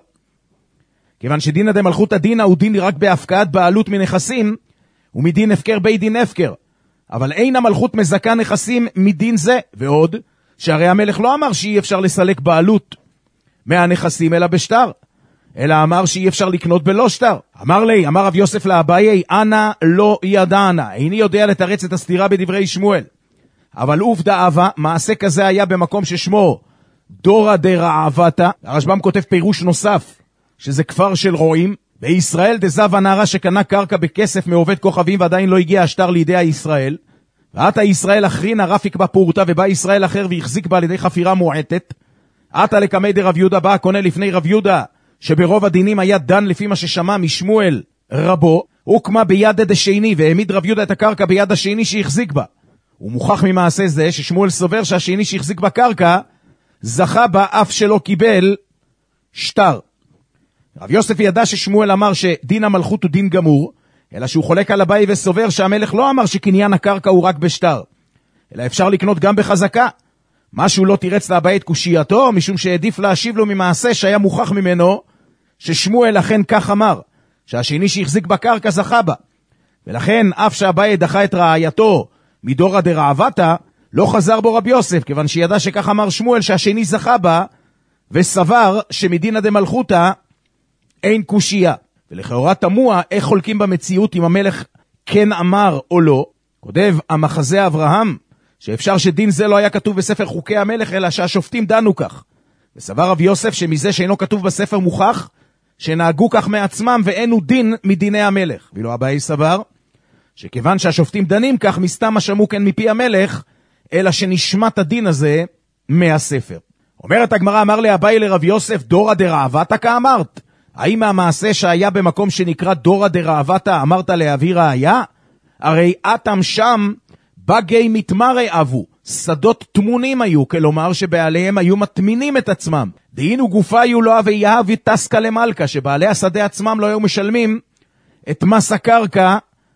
[SPEAKER 4] כיוון שדינא דמלכותא דינא הוא דין רק בהפקעת בעלות מנכסים, ומדין הפקר בית דין הפקר. אבל אין המלכות מזכה נכסים מדין זה, ועוד שהרי המלך לא אמר שאי אפשר לסלק בעלות מהנכסים אלא בשטר, אלא אמר שאי אפשר לקנות בלא שטר. אמר רב יוסף לאביי, אנא לא ידענה, איני יודע לתרץ את הסתירה בדברי שמואל. אבל עובדא אבא, מעשה כזה היה במקום ששמו דורא דרעבתא. הרשב"ם כותב פירוש נוסף, שזה כפר של רועים. בישראל דזב הנערה שקנה קרקע בכסף מעובד כוכבים ועדיין לא הגיע השטר לידי הישראל. ועתה ישראל אחרינה רפיק בפורתא, ובא ישראל אחר והחזיק בה על ידי חפירה מועטת. עתה לקמי דרב יהודה, בא הקונה לפני רב יהודה, שברוב הדינים היה דן לפי מה ששמע משמואל רבו, הוקמה ביד דשני, והעמיד רב יהודה את הקרקע ביד השני שהחזיק בה. הוא מוכח ממעשה זה ששמואל סובר שהשני שהחזיק בקרקע זכה בה אף שלא קיבל שטר. רב יוסף ידע ששמואל אמר שדין המלכות הוא דין גמור, אלא שהוא חולק על אביי וסובר שהמלך לא אמר שקניין הקרקע הוא רק בשטר, אלא אפשר לקנות גם בחזקה. משהו לא תירץ לאביי את קושייתו, משום שהעדיף להשיב לו ממעשה שהיה מוכח ממנו ששמואל אכן כך אמר, שהשני שהחזיק בקרקע זכה בה. ולכן אף שאביי דחה את רעייתו מדורא דרעבתא, לא חזר בו רב יוסף, כיוון שידע שכך אמר שמואל שהשני זכה בה, וסבר שמדינא דמלכותא אין קושייה. ולכאורה תמוה איך חולקים במציאות אם המלך כן אמר או לא. כותב המחזה אברהם שאפשר שדין זה לא היה כתוב בספר חוקי המלך, אלא שהשופטים דנו כך. וסבר רב יוסף שמזה שאינו כתוב בספר מוכח שנהגו כך מעצמם ואין הוא דין מדיני המלך. ואילו אביי סבר שכיוון שהשופטים דנים כך, מסתם שמעו כן מפי המלך, אלא שנשמט הדין הזה מהספר. אומרת הגמרא, אמר לאביי לרב יוסף, דורא דרעבתא כאמרת? האם המעשה שהיה במקום שנקרא דורא דרעבתא אמרת להביא ראיה? הרי אתם שם בגי מתמרי אבו, שדות תמונים היו, כלומר שבעליהם היו מטמינים את עצמם. דהינו גופה היו לא אבי יהבי תסקה למלכה, שבעלי השדה עצמם לא היו משלמים את מס הקרקע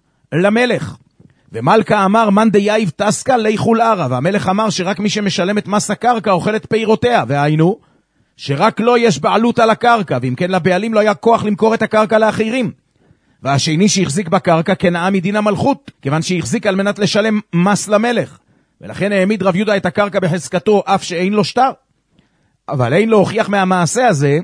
[SPEAKER 4] למלך. ומלכה אמר מן דייב תסקה ליכול ערה, והמלך אמר שרק מי שמשלם את מס הקרקע אוכל את פירותיה, והיינו שרק לא יש בעלות על הקרקע, ואם כן לבעלים לא היה כוח למכור את הקרקע לאחרים. והשני שהחזיק בקרקע כנאה מדין המלכות, כיוון שהחזיק על מנת לשלם מס למלך, ולכן העמיד רב יהודה את הקרקע בחזקתו אף שאין לו שטר. אבל אין לו הוכיח מהמעשה הזה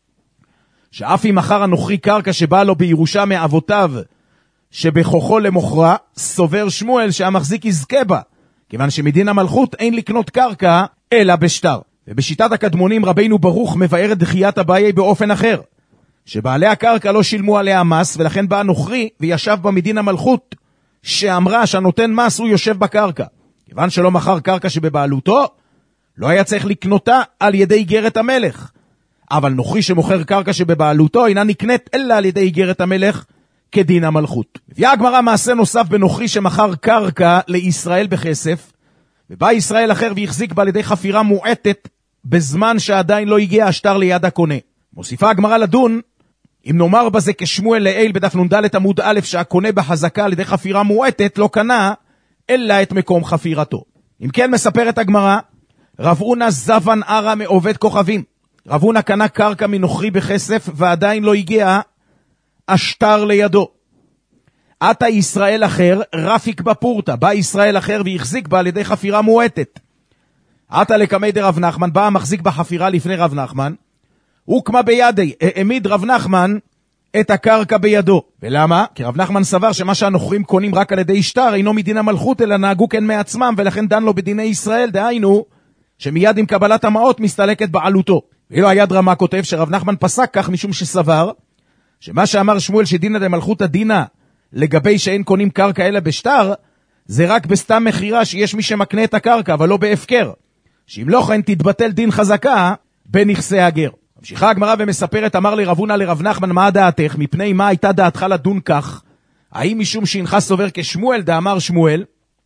[SPEAKER 4] שאף אם מכר הנוכרי קרקע שבאה לו בירושה מאבותיו שבכוחו למוכרה, סובר שמואל שהמחזיק יזכה בה, כיוון שמדין המלכות אין לקנות קרקע אלא בשטר. ובשיטת הקדמונים רבינו ברוך מבאר את דחיית אביי באופן אחר, שבעלי הקרקע לא שילמו עליה מס, ולכן בא הנוכרי וישב במדין המלכות שאמרה שהנותן מס הוא יושב בקרקע. כיוון שלא מכר קרקע שבבעלותו, לא היה צריך לקנותה על ידי איגרת המלך. אבל נוכרי שמוכר קרקע שבבעלותו אינה נקנית אלא על ידי איגרת המלך כדין המלכות. הביאה הגמרא מעשה נוסף בנוכרי שמכר קרקע לישראל בכסף, ובא ישראל אחר והחזיק בה על ידי חפירה מועטת בזמן שעדיין לא הגיע השטר ליד הקונה. מוסיפה הגמרא לדון, אם נאמר בזה כשמואל לעיל בדף נ"ד עמוד א' שהקונה בחזקה על ידי חפירה מועטת לא קנה אלא את מקום חפירתו. אם כן מספרת הגמרא, רב הונא זבן ערה מעובד כוכבים. רב הונא קנה קרקע מנוכרי בכסף ועדיין לא הגיע השטר לידו. עתה ישראל אחר רפיק בפורטה, בא ישראל אחר והחזיק בה על ידי חפירה מועטת. עתה לקמי דרב נחמן, בא המחזיק בחפירה לפני רב נחמן, הוקמה בידי, העמיד רב נחמן את הקרקע בידו. ולמה? כי רב נחמן סבר שמה שהנוכרים קונים רק על ידי שטר אינו מדין המלכות אלא נהגו כן מעצמם, ולכן דן לו בדיני ישראל, דהיינו שמיד עם קבלת המעות מסתלקת בעלותו. ואילו היד רמה כותב שרב נחמן פסק כך משום שסבר שמה שאמר שמואל שדינא דמלכותא דינא לגבי שאין קונים קרקע אלא בשטר, זה רק בסתם מחירה שיש מי שמקנה את הקרקע, אבל לא בהפקר. שאם לא כן תתבטל דין חזקה בנכסי הגר. ממשיכה הגמרא ומספרת, אמר לרב הונא לרב נחמן, מה דעתך? מפני מה הייתה דעתך לדון כך? האם משום שהנך סובר כשמואל דאמר שמואל,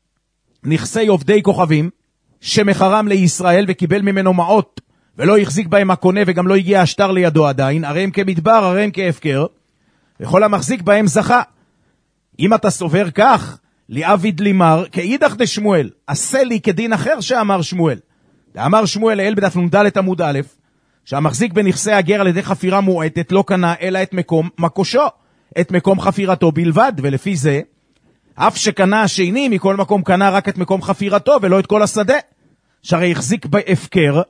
[SPEAKER 4] נכסי עובדי כוכבים, שמחרם לישראל וקיבל ממנו מעות, ולא החזיק בהם הקונה וגם לא הגיע השטר לידו עדיין, הרי הם כמדבר, הרי הם כהפקר, וכל המחזיק בהם זכה. אם אתה סובר כך, לעביד לימר, כאידך דשמואל, עשה לי כדין אחר שאמר שמואל. דאמר שמואל לעיל בדף נ"ד עמוד א', שהמחזיק בנכסי הגר על ידי חפירה מועטת לא קנה אלא את מקום מקושו, את מקום חפירתו בלבד, ולפי זה, אף שקנה השני מכל מקום קנה רק את מקום חפירתו ולא את כל השדה, שהרי החזיק בהפקר,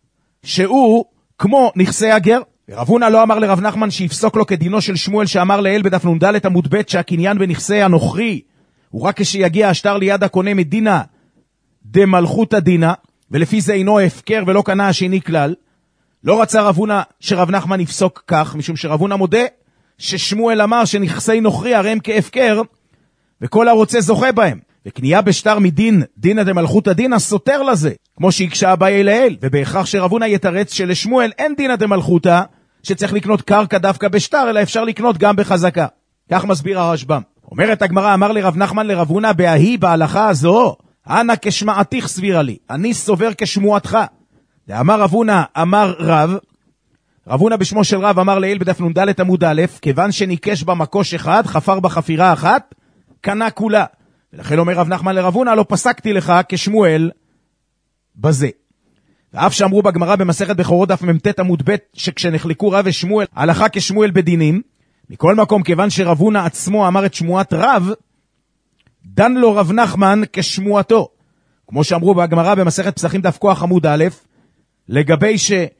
[SPEAKER 4] שהוא כמו נכסי הגר. ורב הונא לא אמר לרב נחמן שיפסוק לו כדינו של שמואל שאמר לעיל בדף נ"ד עמוד ב' שהקניין בנכסי הנוכרי הוא רק כשיגיע השטר ליד הקונה מדינא דמלכותא דינא, ולפי זה אינו הפקר ולא קנה השני כלל. לא רצה רב הונא שרב נחמן יפסוק כך, משום שרב הונא מודה ששמואל אמר שנכסי נוכרי הרי הם כהפקר וכל הרוצה זוכה בהם, וקנייה בשטר מדין דינא דמלכותא דינא סותר לזה, כמו שהקשה אביי לעיל, ובהכרח שרב הונא יתרץ שלשמואל אין דינא דמלכותא שצריך לקנות קרקע דווקא בשטר, אלא אפשר לקנות גם בחזקה. כך מסביר הרשב"ם. אומרת הגמרא, אמר לרב נחמן לרב הונא, בההי בהלכה הזו אנא כשמעתיך סבירה לי, אני סובר כשמועתך. דאמר רב הונא אמר רב הונא בשמו של רב אמר לעיל בדף נ"ד עמוד א', כיוון שניקש במקוש אחד, חפר בחפירה אחת, קנה כולה. ולכן אומר רב נחמן לרב הונא, לא פסקתי לך כשמואל בזה. ואף שאמרו בגמרא במסכת בכורות דף מ"ט עמוד ב' שכשנחלקו רב ושמואל הלכה כשמואל בדינים, מכל מקום כיוון שרב הונא עצמו אמר את שמועת רב, דן לו רב נחמן כשמועתו. כמו שאמרו בגמרא במסכת פסחים דף כוח עמוד א', לגבי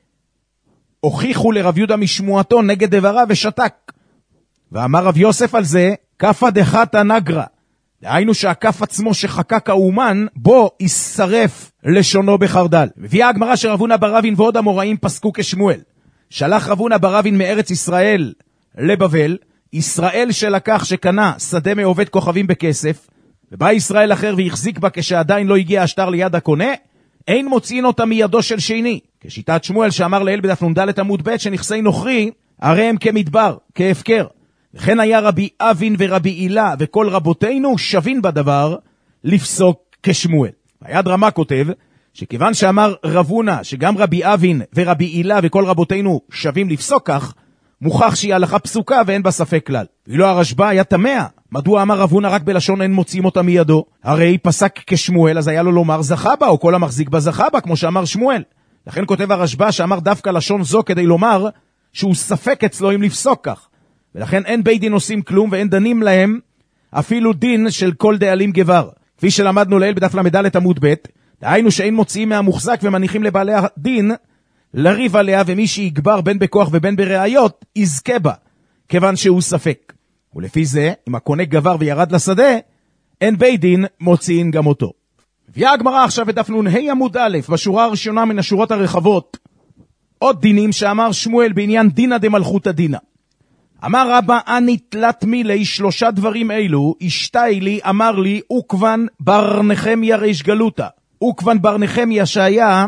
[SPEAKER 4] שהוכיחו לרב יהודה משמועתו נגד דבריו ושתק. ואמר רב יוסף על זה, כפה דחתא נגרא. דהיינו שהכף עצמו שחקק האומן, בו ישרף לשונו בחרדל. מביאה הגמרא שרב הונא בר רבין ועוד המוראים פסקו כשמואל. שלח רב הונא בר רבין מארץ ישראל לבבל, ישראל שלקח שקנה שדה מעובד כוכבים בכסף, ובא ישראל אחר והחזיק בה כשעדיין לא הגיע השטר ליד הקונה, אין מוציאין אותה מידו של שני. כשיטת שמואל שאמר לעיל בדף נ"ד עמוד ב' שנכסי נוכרי, הרי הם כמדבר, כהפקר. וכן היה רבי אבין ורבי הילה וכל רבותינו שווין בדבר לפסוק כשמואל. היד רמה כותב שכיוון שאמר רב הונא שגם רבי אבין ורבי הילה וכל רבותינו שווים לפסוק כך, מוכח שהיא הלכה פסוקה ואין בה ספק כלל. ואילו הרשב"א היה תמה, מדוע אמר רב הונא רק בלשון אין מוצאים אותה מידו? הרי פסק כשמואל, אז היה לו לומר זכה בה, או כל המחזיק בה זכה בה, כמו שאמר שמואל. לכן כותב הרשב"א שאמר דווקא לשון זו כדי לומר שהוא ספק אצלו אם לפסוק כך. ולכן אין בית דין עושים כלום ואין דנים להם אפילו דין של כל דאלים גבר. כפי שלמדנו לעיל בדף למדלת עמוד ב', דהיינו שאין מוציאים מהמוחזק ומניחים לבעלי הדין לריב עליה, ומי שיגבר בין בכוח ובין בראיות יזכה בה, כיוון שהוא ספק. ולפי זה, אם הקונה גבר וירד לשדה, אין בית דין מוציאים גם אותו. הביאה הגמרא עכשיו את דף נ"ה עמוד א', בשורה הראשונה מן השורות הרחבות, עוד דינים שאמר שמואל בעניין דינא דמלכותא דינא. אמר רבא אני תלת מילי 3 דברים אלו, אשתי לי אמר לי אוקוון בר נחמיה ריש גלותה. אוקוון בר נחמיה שהיה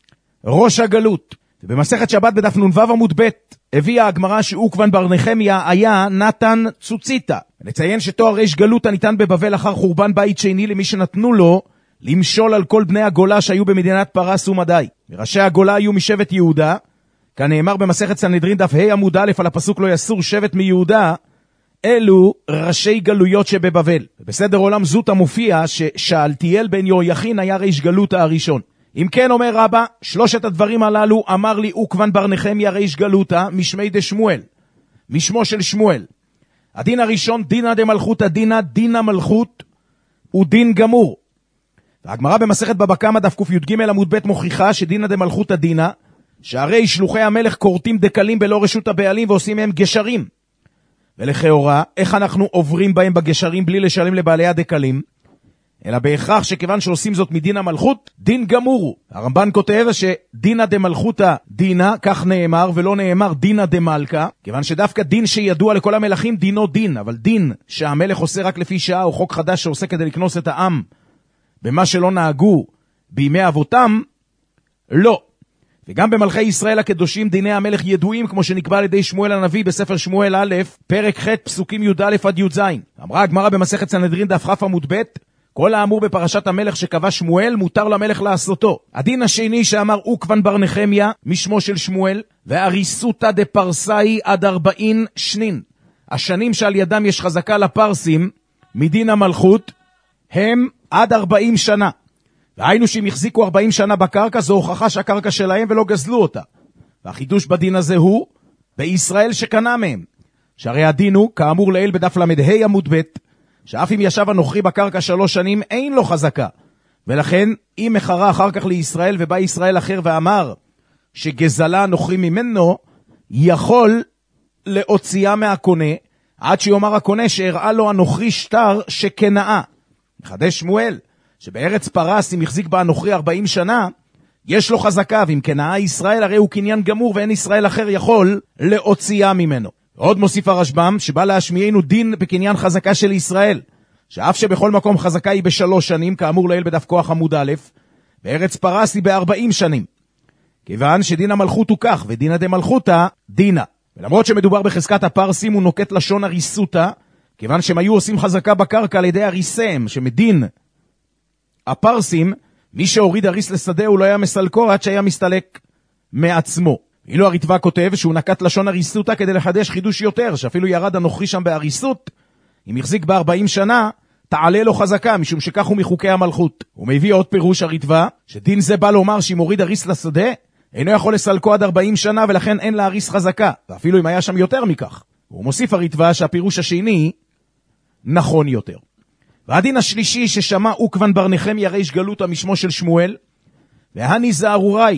[SPEAKER 4] ראש הגלות. במסכת שבת בדף נ"ו עמוד ב' הביאה הגמרא שאוקוון בר נחמיה היה נתן צוציתה. נציין שתואר ריש גלותה ניתן בבבל אחר חורבן בית שני למי שנתנו לו למשול על כל בני הגולה שהיו במדינת פרס ומדי. וראשי הגולה היו משבט יהודה, כנאמר במסכת סנהדרין דף ה' עמוד א' על הפסוק לא יסור שבט מיהודה, אלו ראשי גלויות שבבבל. בסדר עולם זוטה מופיע ששאלתיאל בן יהויכין היה ריש גלותה הראשון. אם כן אומר רבא, 3 הדברים הללו אמר לי אוקוון בר נחמיה ריש גלותה משמי דשמואל, משמו של שמואל. הדין הראשון דינא דמלכותא דינא, דין המלכות הוא דין גמור. והגמרא במסכת בבא קמא דף ק"ג עמוד ב' מוכיחה שדינא דמלכותא דינא, שהרי שלוחי המלך קורטים דקלים בלא רשות הבעלים ועושים מהם גשרים. ולכאורה, איך אנחנו עוברים בהם בגשרים בלי לשלם לבעלי הדקלים? אלא בהכרח שכיוון שעושים זאת מדין המלכות, דין גמור. הרמב"ן כותב שדינא דמלכותא דינא, כך נאמר, ולא נאמר דינא דמלכא, כיוון שדווקא דין שידוע לכל המלכים דינו דין, אבל דין שהמלך עושה רק לפי שעה, או חוק חדש שעושה כדי לקנוס את העם, במה שלא נהגו בימי אבותם, לא. וגם במלכי ישראל הקדושים דיני המלך ידועים, כמו שנקבע על ידי שמואל הנביא בספר שמואל א', פרק ח' פסוקים י"א עד י"ז. אמרה הגמרא במסכת סנהדרין דף כ' עמוד ב', כל האמור בפרשת המלך שקבע שמואל מותר למלך לעשותו. הדין השני שאמר אוקוון בר נחמיה משמו של שמואל, והריסותא דפרסאי עד 40 שנין. השנים שעל ידם יש חזקה לפרסים מדין המלכות הם עד 40 שנה. והיינו שהם החזיקו 40 שנה בקרקע, זו הוכחה שהקרקע שלהם ולא גזלו אותה. והחידוש בדין הזה הוא בישראל שקנה מהם. שהרי הדין הוא, כאמור לעיל בדף למ"ה עמוד ב', שאף אם ישב הנוכרי בקרקע 3 שנים אין לו חזקה. ולכן אם מחרה אחר כך לישראל ובא ישראל אחר ואמר שגזלה הנוכרי ממנו, יכול להוציאה מהקונה עד שיאמר הקונה שהראה לו הנוכרי שטר שקנאה. מחדש שמואל שבארץ פרס אם החזיק בה הנוכרי 40 שנה יש לו חזקה, ואם קנאה ישראל הרי הוא קניין גמור ואין ישראל אחר יכול להוציאה ממנו. עוד מוסיף הרשב"ם שבא להשמיענו דין בקניין חזקה של ישראל, שאף שבכל מקום חזקה היא ב3 שנים, כאמור לעיל בדף כוח עמוד א', בארץ פרס היא ב40 שנים. כיוון שדין המלכות הוא כך, ודינא דמלכותא דינא. ולמרות שמדובר בחזקת הפרסים הוא נוקט לשון הריסותא, כיוון שהם היו עושים חזקה בקרקע על ידי הריסם, שמדין הפרסים, מי שהוריד הריס לשדה הוא לא היה מסלקו עד שהיה מסתלק מעצמו. אילו הרטב"א כותב שהוא נקט לשון הריסותא כדי לחדש חידוש יותר, שאפילו ירד הנוכרי שם בהריסות, אם יחזיק ב40 שנה, תעלה לו חזקה, משום שכך הוא מחוקי המלכות. הוא מביא עוד פירוש הרטב"א, שדין זה בא לומר שאם הוריד הריס לשדה, אינו יכול לסלקו עד 40 שנה, ולכן אין להריס חזקה, ואפילו אם היה שם יותר מכך. הוא מוסיף הרטב"א שהפירוש השני נכון יותר. והדין השלישי ששמע אוקוון בר נחמיה ריש גלותה משמו של שמואל, והני זערורי,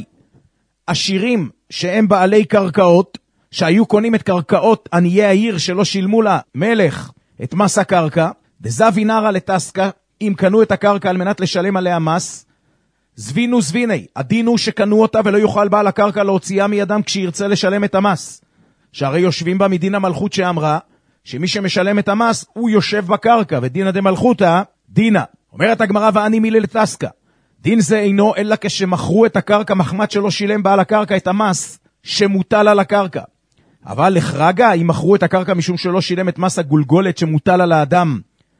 [SPEAKER 4] עשירים שהם בעלי קרקעות, שהיו קונים את קרקעות עניי העיר שלא שילמו לה מלך את מס הקרקע, דזבי נרא לטסקה, אם קנו את הקרקע על מנת לשלם עליה מס, זבינו זביני, הדין הוא שקנו אותה ולא יוכל בעל הקרקע להוציאה מידם כשירצה לשלם את המס, שהרי יושבים בה מדין המלכות שאמרה, שמי שמשלם את המס הוא יושב בקרקע, ודינא דמלכותא דינא. אומרת הגמרא ואני מילי לטסקה, דין זה אינו אלא כשמכרו את הקרקע מחמת שלא שילם בעל הקרקע את המס שמוטל על הקרקע. אבל לחרגה, אם מכרו את הקרקע משום שלא שילם את מס הגולגולת שמוטל על האדם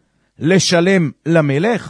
[SPEAKER 4] לשלם למלך,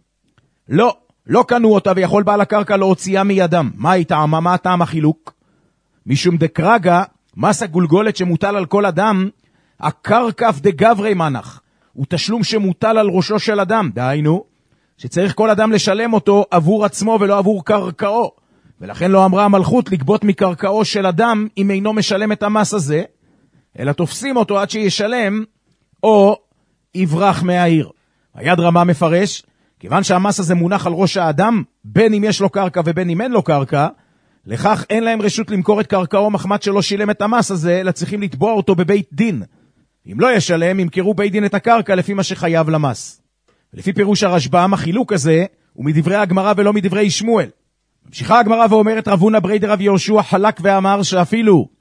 [SPEAKER 4] לא קנו אותה ויכול בעל הקרקע להוציאה מידם. מה הייתה? מה הטעם החילוק? משום דקרגה, מס הגולגולת שמוטל על כל אדם, הקרקף דגברי מנח, הוא תשלום שמוטל על ראשו של אדם, דהיינו, שצריך כל אדם לשלם אותו עבור עצמו ולא עבור קרקעו, ולכן לא אמרה המלכות לגבות מקרקעו של אדם אם אינו משלם את המס הזה, אלא תופסים אותו עד שישלם או יברח מהעיר. היד רמה מפרש, כיוון שהמס הזה מונח על ראש האדם, בין אם יש לו קרקע ובין אם אין לו קרקע, לכך אין להם רשות למכור את קרקעו מחמת שלא שילם את המס הזה, אלא צריכים לתבוע אותו בבית דין. אם לא ישלם, ימכרו בית דין את הקרקע לפי מה שחייב למס. לפי פירוש הרשב"ם, החילוק הזה הוא מדברי הגמרא ולא מדברי שמואל. ממשיכה הגמרא ואומרת רב הונא ברי דרב יהושע חלק ואמר שאפילו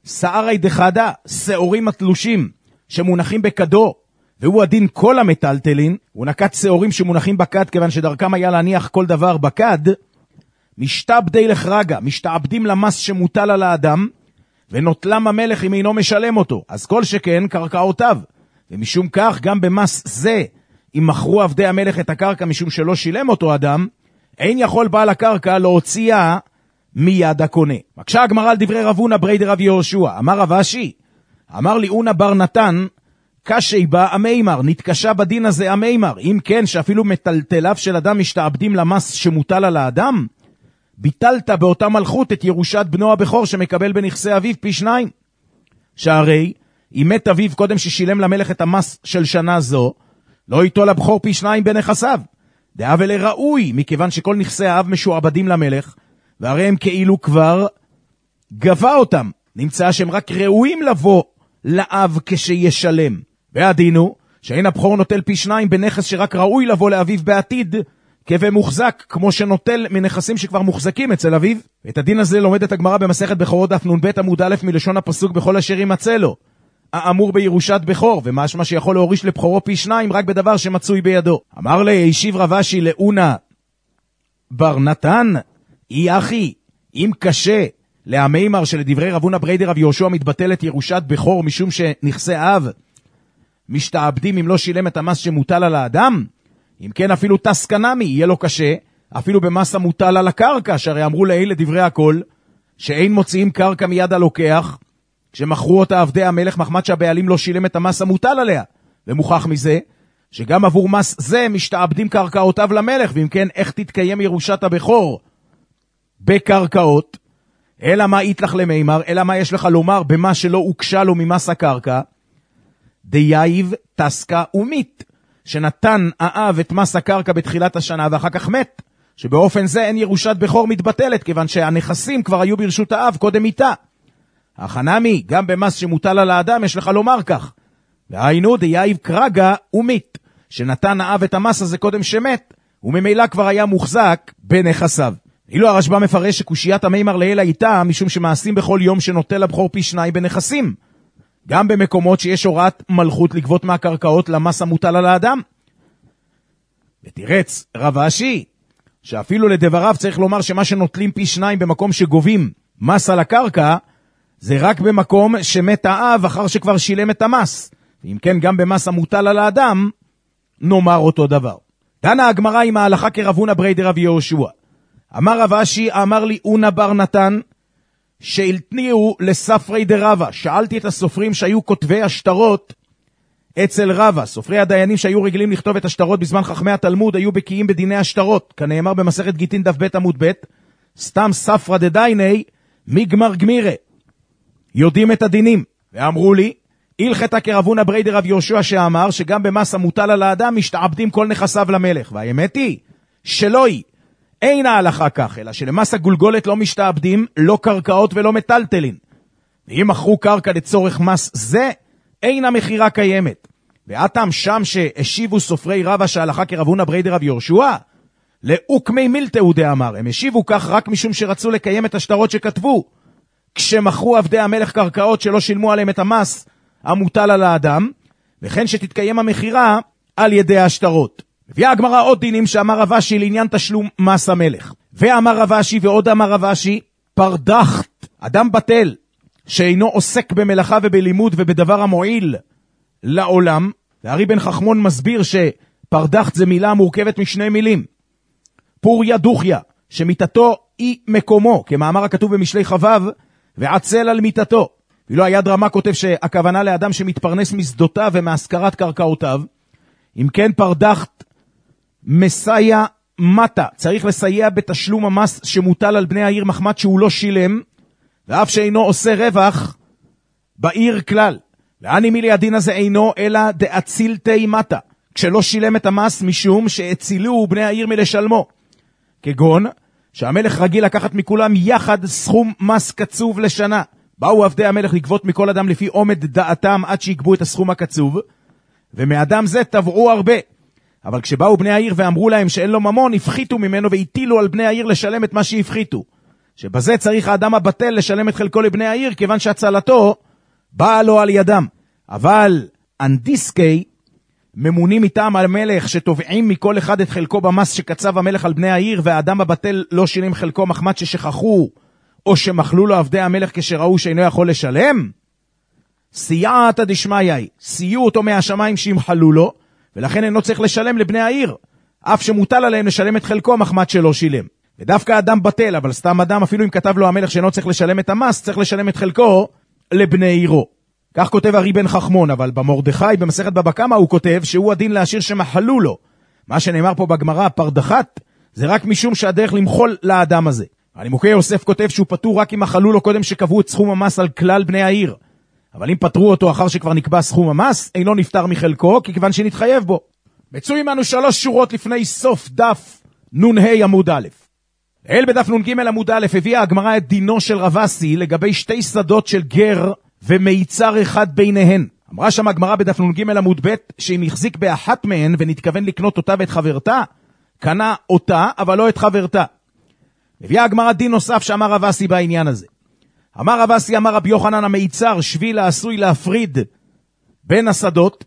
[SPEAKER 4] שערי דחדה, שעורים התלושים, שמונחים בכדו, והוא הדין כל המטלטלין, הוא נקט שעורים שמונחים בכד, כיוון שדרכם היה להניח כל דבר בכד, משתעבדי לחרגה, משתעבדים למס שמוטל על האדם, ונוטלם המלך אם אינו משלם אותו, אז כל שכן קרקעותיו, ומשום כך גם במס זה, אם מכרו עבדי המלך את הקרקע משום שלא שילם אותו אדם, אין יכול בעל הקרקע להוציאה מיד הקונה. מקשה הגמרא על דברי רב הונא ברי דרב יהושע, אמר רב אשי, אמר לי הונא בר נתן, קשי בה המימר, נתקשה בדין הזה המימר, אם כן שאפילו מטלטליו של אדם משתעבדים למס שמוטל על האדם, ביטלת באותה מלכות את ירושת בנו הבכור שמקבל בנכסי אביו פי 2. שהרי אם מת אביו קודם ששילם למלך את המס של שנה זו, לא ייטול הבכור פי 2 בנכסיו. דאב אלה ראוי, מכיוון שכל נכסי האב משועבדים למלך, והרי הם כאילו כבר גבה אותם. נמצא שהם רק ראויים לבוא לאב כשישלם. והדין הוא שאין הבכור נוטל פי 2 בנכס שרק ראוי לבוא לאביו בעתיד, כבא מוחזק, כמו שנוטל מנכסים שכבר מוחזקים אצל אביו. את הדין הזה לומדת הגמרא במסכת בכורות דף נ"ב עמוד א' מלשון הפסוק בכל אשר ימצא לו. האמור בירושת בכור, ומשמע שיכול להוריש לבכורו פי 2 רק בדבר שמצוי בידו. אמר לי, השיב רב אשי להונא בר נתן, אי אחי, אם קשה להמימר שלדברי רב הונא ברי דרב יהושע מתבטלת ירושת בכור משום שנכסי אב משתעבדים אם לא שילם את המס שמוטל על האדם, אם כן אפילו תסקנמי יהיה לו קשה, אפילו במס המוטל על הקרקע, שהרי אמרו לאלה דברי הכל, שאין מוציאים קרקע מיד הלוקח, כשמכרו אותה עבדי המלך מחמת שהבעלים לא שילם את המס המוטל עליה, ומוכח מזה שגם עבור מס זה משתעבדים קרקעותיו למלך, ואם כן איך תתקיים ירושת הבכור בקרקעות, אלא מה יתלך למימר, אלא מה יש לך לומר במה שלא הוקשה לו ממס הקרקע, דייב תסקה ומית, שנתן האב את מס הקרקע בתחילת השנה ואחר כך מת, שבאופן זה אין ירושת בכור מתבטלת, כיוון שהנכסים כבר היו ברשות האב קודם איתה. החנמי, גם במס שמוטל על האדם יש לך לומר כך, והיינו דייב קרגה ומית, שנתן האב את המס הזה קודם שמת, וממילא כבר היה מוחזק בנכסיו. אילו הרשב"א מפרש שקושיית המימר לאלה איתה, משום שמעשים בכל יום שנוטל הבכור פי 2 בנכסים, גם במקומות שיש הוראת מלכות לגבות מהקרקעות למס המוטל על האדם. ותירץ רב אשי, שאפילו לדבריו צריך לומר שמה שנוטלים פי 2 במקום שגובים מס על הקרקע, זה רק במקום שמת האב אחר שכבר שילם את המס. ואם כן גם במס המוטל על האדם, נאמר אותו דבר. דנה הגמרא עם ההלכה כרב הונא ברי דרב יהושע. אמר רב אשי, אמר לי הונא בר נתן, שהלתניעו לספרי דרבה. שאלתי את הסופרים שהיו כותבי השטרות אצל רבה. סופרי הדיינים שהיו רגילים לכתוב את השטרות בזמן חכמי התלמוד היו בקיאים בדיני השטרות, כנאמר במסכת גיטין דף ב' עמוד ב', סתם ספרא דדייני מגמר גמירה, יודעים את הדינים. ואמרו לי, הלכתה כרב הונא ברי דרב יהושע שאמר שגם במס המוטל על האדם משתעבדים כל נכסיו למלך. והאמת היא שלא היא, אין ההלכה כך, אלא שלמס הגולגולת לא משתעבדים, לא קרקעות ולא מטלטלין. ואם מכרו קרקע לצורך מס זה, אין המחירה קיימת. ואתם שם שהשיבו סופרי רבה שההלכה כרב הונא ברי דרב יהושע, לאוקמי מילתאו דאמר, הם השיבו כך רק משום שרצו לקיים את השטרות שכתבו, כשמכרו עבדי המלך קרקעות שלא שילמו עליהם את המס המוטל על האדם, וכן שתתקיים המחירה על ידי השטרות. הביאה הגמרא עוד דינים שאמר רב אשי לעניין תשלום מס המלך. ואמר רב אשי ועוד אמר רב אשי, פרדחת, אדם בטל, שאינו עוסק במלאכה ובלימוד ובדבר המועיל לעולם. והרי בן חכמון מסביר שפרדחת זה מילה מורכבת משני מילים. פוריה דוחיה, שמיתתו היא מקומו, כמאמר הכתוב במשלי חבב, ועצל על מיתתו. ואילו היד רמה כותב שהכוונה לאדם שמתפרנס משדותיו ומהשכרת קרקעותיו. אם כן פרדחת מסייע מטה, צריך לסייע בתשלום המס שמוטל על בני העיר מחמת שהוא לא שילם, ואף שאינו עושה רווח בעיר כלל. ואני מילי הדין הזה אינו אלא דאצילתי מטה, כשלא שילם את המס משום שהצילו בני העיר מלשלמו. כגון שהמלך רגיל לקחת מכולם יחד סכום מס קצוב לשנה. באו עבדי המלך לגבות מכל אדם לפי עומד דעתם עד שיקבו את הסכום הקצוב, ומאדם זה תבעו הרבה. אבל כשבאו בני העיר ואמרו להם שאין לו ממון, הפחיתו ממנו והטילו על בני העיר לשלם את מה שהפחיתו. שבזה צריך האדם הבטל לשלם את חלקו לבני העיר, כיוון שהצלתו באה לו על ידם. אבל אנדיסקי, ממונים מטעם המלך שתובעים מכל אחד את חלקו במס שקצב המלך על בני העיר, והאדם הבטל לא שילם חלקו מחמת ששכחו או שמחלו לו עבדי המלך כשראו שאינו יכול לשלם, סייעתא דשמיא, סייעו אותו מהשמיים שימחלו לו, ולכן אינו צריך לשלם לבני העיר, אף שמוטל עליהם לשלם את חלקו מחמת שלא שילם. ודווקא אדם בטל, אבל סתם אדם, אפילו אם כתב לו המלך שאינו צריך לשלם את המס, צריך לשלם את חלקו לבני עירו. כך כותב ארי בן חכמון, אבל במרדכי במסכת בבא קמא הוא כותב שהוא הדין לעשיר שמחלו לו. מה שנאמר פה בגמרא, פרדחת, זה רק משום שהדרך למחול לאדם הזה. הנימוקי יוסף כותב שהוא פטור רק אם מחלו לו קודם שקבעו את סכום המס על כלל בני העיר. אבל אם פטרו אותו אחר שכבר נקבע סכום המס, אינו נפטר מחלקו, כיוון שנתחייב בו. מצוי עמנו 3 שורות לפני סוף דף נ"ה עמוד א'. אל בדף נ"ג עמוד א' הביאה הגמרא את דינו של רב אסי לגבי 2 שדות של גר ומיצר אחד ביניהן. אמרה שם הגמרא בדף נ"ג עמוד ב' שאם החזיק באחת מהן ונתכוון לקנות אותה ואת חברתה, קנה אותה אבל לא את חברתה. הביאה הגמרא דין נוסף שאמר רב אסי בעניין הזה. אמר רב אסי, אמר רבי יוחנן, המיצר שביל העשוי להפריד בין השדות,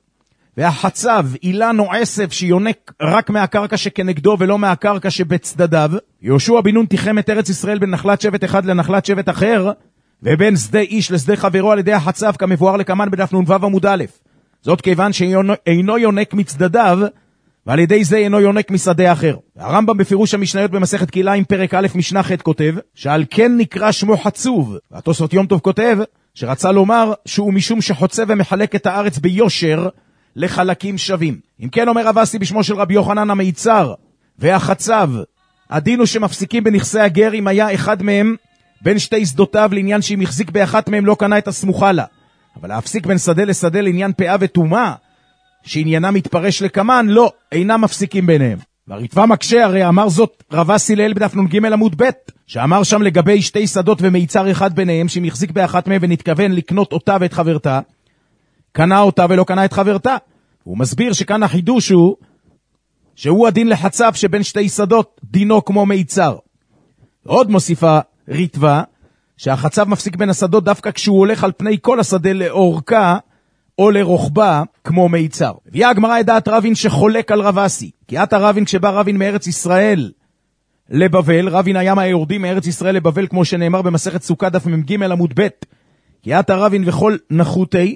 [SPEAKER 4] והחצב אילן או עשב שיונק רק מהקרקע שכנגדו ולא מהקרקע שבצדדיו. יהושע בן נון תיחם את ארץ ישראל בין נחלת שבט אחד לנחלת שבט אחר, ובין שדה איש לשדה חברו על ידי החצב, כמבואר לקמן בדף נ"ו עמוד א'. זאת כיוון שאינו יונק מצדדיו, ועל ידי זה אינו יונק משדה אחר. הרמב"ם בפירוש המשניות במסכת כלאיים פרק א' משנה ח' כותב שעל כן נקרא שמו חצוב, והתוספות יום טוב כותב שרצה לומר שהוא משום שחוצה ומחלק את הארץ ביושר לחלקים שווים. אם כן אומר רב אסי בשמו של רבי יוחנן, המיצר והחצב הדין הוא שמפסיקים בנכסי הגר אם היה אחד מהם בין 2 שדותיו, לעניין שאם החזיק באחת מהם לא קנה את הסמוכה לה. אבל להפסיק בין שדה לשדה לעניין פאה וטומאה שעניינה מתפרש לקמן, לא, אינם מפסיקים ביניהם. והריטב"א מקשה, הרי אמר זאת רב אסי לאל בדף נ"ג עמוד ב', שאמר שם לגבי 2 שדות ומיצר אחד ביניהם, שאם החזיק באחת מהם ונתכוון לקנות אותה ואת חברתה, קנה אותה ולא קנה את חברתה. הוא מסביר שכאן החידוש הוא שהוא הדין לחצב שבין 2 שדות דינו כמו מיצר. עוד מוסיפה ריטב"א שהחצב מפסיק בין השדות דווקא כשהוא הולך על פני כל השדה לאורכה או לרוחבה כמו מיצר. הביאה הגמרא את דעת רבין שחולק על רב אסי, כי עתה רבין כשבא רבין מארץ ישראל לבבל, רבין היה מהיורדים מארץ ישראל לבבל, כמו שנאמר במסכת סוכה דף מ"ג עמוד ב', כי עתה רבין וכל נחותי.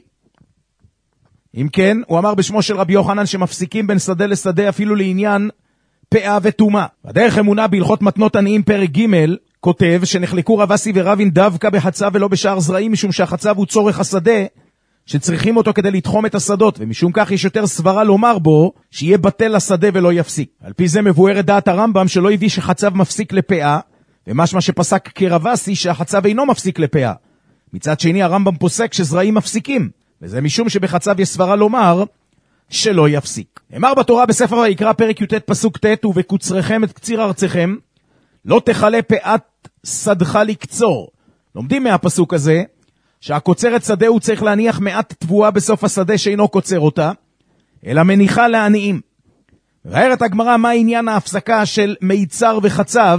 [SPEAKER 4] אם כן, הוא אמר בשמו של רבי יוחנן שמפסיקים בין שדה לשדה אפילו לעניין פאה וטומאה. בדרך אמונה בהלכות מתנות עניים פרק ג' כותב שנחלקו רב אסי ורבין דווקא בחצב ולא בשאר זרעים, משום שהחצב הוא צורך השדה שצריכים אותו כדי לתחום את השדות, ומשום כך יש יותר סברה לומר בו שיהיה בטל השדה ולא יפסיק. על פי זה מבוארת דעת הרמב"ם שלא הביא שחצב מפסיק לפאה, ומשמע שפסק כרב אסי שהחצב אינו מפסיק לפאה. מצד שני הרמב"ם פוסק שזרעים מפסיקים, וזה משום שבחצב יש סברה לומר שלא יפסיק. אמר בתורה בספר ויקרא פרק י"ט פסוק ט' ובקוצריכם את קציר ארציכם לא תחלה פאת שדך לקצור. לומדים מהפסוק הזה שהקוצר את שדה הוא צריך להניח מעט תבואה בסוף השדה שאינו קוצר אותה, אלא מניחה לעניים. והערת הגמרא מה עניין ההפסקה של מיצר וחצב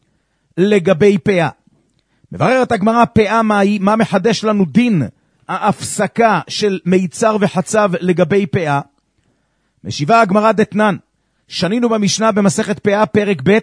[SPEAKER 4] לגבי פאה. מבררת הגמרא פאה מה מחדש לנו דין ההפסקה של מיצר וחצב לגבי פאה. משיבה הגמרא דתנן, שנינו במשנה במסכת פאה פרק ב'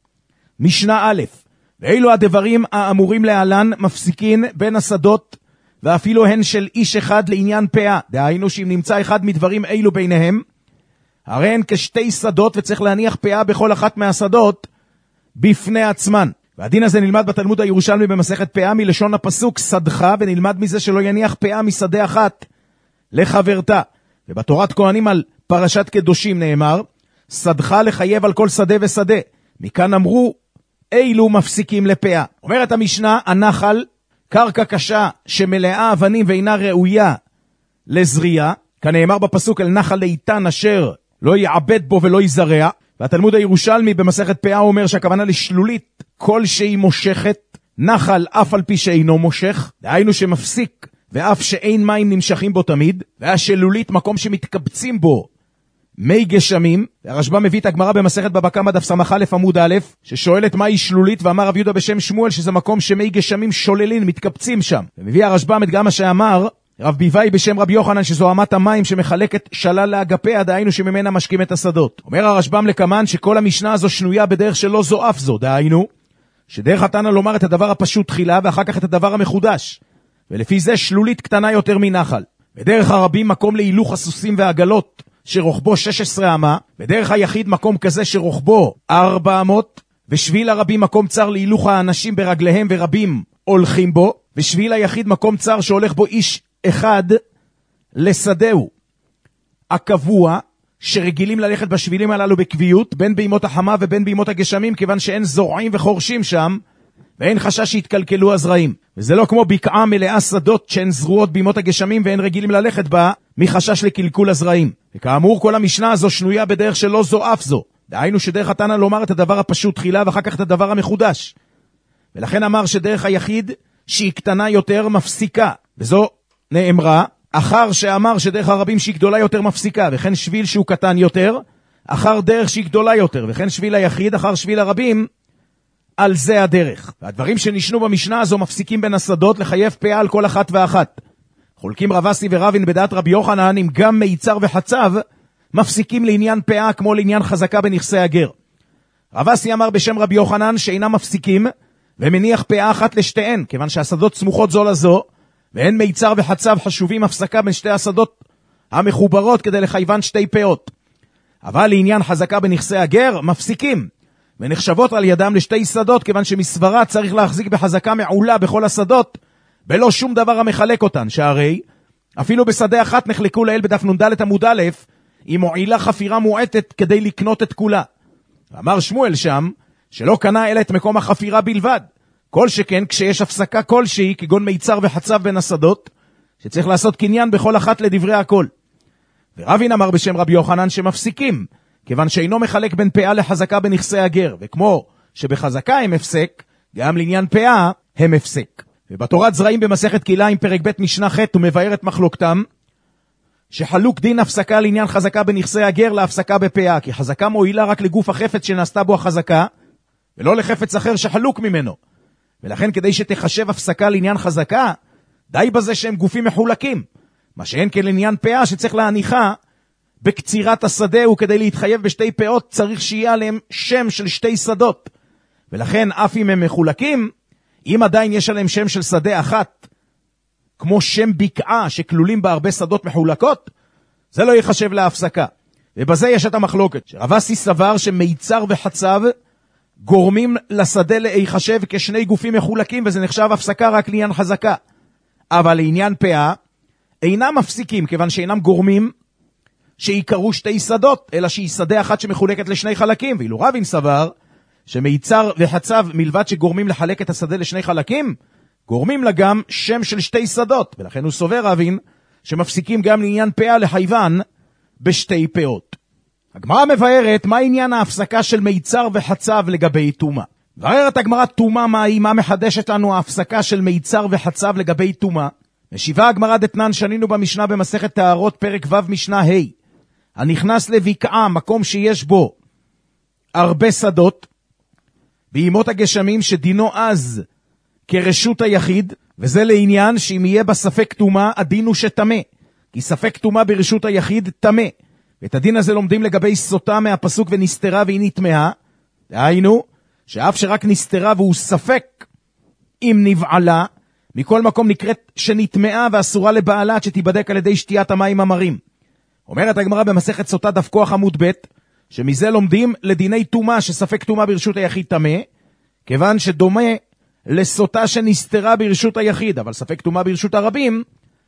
[SPEAKER 4] משנה א', ואילו הדברים האמורים להלן מפסיקין בין השדות ואפילו הן של איש אחד לעניין פאה, דהיינו שאם נמצא אחד מדברים אילו ביניהם, הרי הן כשתי שדות וצריך להניח פאה בכל אחת מהשדות בפני עצמן. והדין הזה נלמד בתלמוד הירושלמי במסכת פאה מלשון הפסוק שדך, ונלמד מזה שלא יניח פאה משדה אחת לחברתה. ובתורת כהנים על פרשת קדושים נאמר שדך לחייב על כל שדה ושדה, מכאן אמרו אילו מפסיקים לפאה. אומרת המשנה, הנחל קרקע קשה שמלאה אבנים ואינה ראויה לזריעה, כנאמר בפסוק אל נחל איתן אשר לא יעבד בו ולא יזרע. והתלמוד הירושלמי במסכת פאה אומר שהכוונה לשלולית כל שהיא מושכת, נחל אף על פי שאינו מושך, דהיינו שמפסיק ואף שאין מים נמשכים בו תמיד, והשלולית מקום שמתקבצים בו מי גשמים. הרשב"ם מביא את הגמרא במסכת בבא קמא דף ס"א עמוד א', ששואלת מהי שלולית, ואמר רב יהודה בשם שמואל שזה מקום שמי גשמים שוללים, מתקבצים שם. ומביא הרשב"ם את גם מה שאמר רב ביבאי בשם רבי יוחנן, שזו אמת המים שמחלקת שלל לאגפיה, דהיינו שממנה משקים את השדות. אומר הרשב"ם לקמן שכל המשנה הזו שנויה בדרך שלא זו אף זו, דהיינו שדרך התנא לומר את הדבר הפשוט תחילה ואחר כך את הדבר המחודש, ולפי זה שלולית קטנה יותר מנחל. בדרך הרבים מקום להילוך הסוסים והעגלות שרוחבו 16 אמה, בדרך היחיד מקום כזה שרוחבו 400, ושביל הרבים מקום צר להילוך האנשים ברגליהם ורבים הולכים בו, ושביל היחיד מקום צר שהולך בו איש אחד לשדהו. הקבוע שרגילים ללכת בשבילים הללו בקביעות, בין בימות החמה ובין בימות הגשמים, כיוון שאין זורעים וחורשים שם, ואין חשש שיתקלקלו הזרעים. וזה לא כמו בקעה מלאה שדות שהן זרועות בימות הגשמים ואין רגילים ללכת בה מחשש לקלקול הזרעים. וכאמור כל המשנה הזו שנויה בדרך שלא זו אף זו, דהיינו שדרך התנא לומר את הדבר הפשוט תחילה ואחר כך את הדבר המחודש. ולכן אמר שדרך היחיד שהיא קטנה יותר מפסיקה, וזו נאמרה אחר שאמר שדרך הרבים שהיא גדולה יותר מפסיקה, וכן שביל שהוא קטן יותר אחר דרך שהיא גדולה יותר, וכן שביל היחיד אחר שביל הרבים, על זה הדרך. והדברים שנשנו במשנה הזו מפסיקים בין השדות לחייב פאה על כל אחת ואחת. חולקים רב אסי ורבין בדעת רבי יוחנן אם גם מיצר וחצב מפסיקים לעניין פאה כמו לעניין חזקה בנכסי הגר. רב אסי אמר בשם רבי יוחנן שאינם מפסיקים ומניח פאה אחת לשתיהן, כיוון שהשדות סמוכות זו לזו, ואין מיצר וחצב חשובים הפסקה בין שתי השדות המחוברות כדי לחייבן שתי פאות. אבל לעניין חזקה בנכסי הגר מפסיקים, ונחשבות על ידם לשתי שדות, כיוון שמסברה צריך להחזיק בחזקה מעולה בכל השדות, בלא שום דבר המחלק אותן, שהרי אפילו בשדה אחת נחלקו לאל בדף נ"ד עמוד א', היא מועילה חפירה מועטת כדי לקנות את כולה. אמר שמואל שם, שלא קנה אלא את מקום החפירה בלבד, כל שכן כשיש הפסקה כלשהי, כגון מיצר וחצב בין השדות, שצריך לעשות קניין בכל אחת לדברי הכל. ורבין אמר בשם רבי יוחנן שמפסיקים, כיוון שאינו מחלק בין פאה לחזקה בנכסי הגר, וכמו שבחזקה הם הפסק, גם לעניין פאה הם הפסק. ובתורת זרעים במסכת כלאיים פרק ב' משנה ח' הוא מבאר את מחלוקתם, שחלוק דין הפסקה לעניין חזקה בנכסי הגר להפסקה בפאה, כי חזקה מועילה רק לגוף החפץ שנעשתה בו החזקה, ולא לחפץ אחר שחלוק ממנו. ולכן כדי שתחשב הפסקה לעניין חזקה, די בזה שהם גופים מחולקים, מה שאין כלעניין פאה שצריך להניחה בקצירת השדה, וכדי להתחייב בשתי פאות צריך שיהיה עליהם שם של שתי שדות. ולכן אף אם הם מחולקים, אם עדיין יש עליהם שם של שדה אחת, כמו שם בקעה שכלולים בה הרבה שדות מחולקות, זה לא יחשב להפסקה. ובזה יש את המחלוקת. רב אסי סבר שמיצר וחצב גורמים לשדה להיחשב כשני גופים מחולקים, וזה נחשב הפסקה רק לעניין חזקה. אבל לעניין פאה אינם מפסיקים, כיוון שאינם גורמים שיקרו שתי שדות, אלא שהיא שדה אחת שמחולקת לשני חלקים. ואילו רבין סבר שמיצר וחצב מלבד שגורמים לחלק את השדה לשני חלקים, גורמים לה גם שם של שתי שדות, ולכן הוא סובר רבין שמפסיקים גם לעניין פאה לחייבן בשתי פאות. הגמרא מבארת מה עניין ההפסקה של מיצר וחצב לגבי תומה. מבארת הגמרא תומה מה מחדשת לנו ההפסקה של מיצר וחצב לגבי תומה. משיבה הגמרא דתנן שנינו במשנה במסכת טהרות פרק ו' משנה ה', הנכנס לבקעה, מקום שיש בו הרבה שדות, בימות הגשמים שדינו אז כרשות היחיד, וזה לעניין שאם יהיה בספק תומה, הדין הוא שתמה, כי ספק תומה ברשות היחיד תמה. ואת הדין הזה לומדים לגבי סוטה מהפסוק ונסתרה והיא נטמעה, דהיינו שאף שרק נסתרה והוא ספק אם נבעלה, מכל מקום נקראת שנטמעה ואסורה לבעלה עד שתיבדק על ידי שתיית המים המרים. אומרת הגמרא במסכת סוטה דף כוח עמוד ב', שמזה לומדים לדיני תומה שספק תומה ברשות היחיד תמה, כיוון שדומה לסוטה שנסתרה ברשות היחיד, אבל ספק תומה ברשות הרבים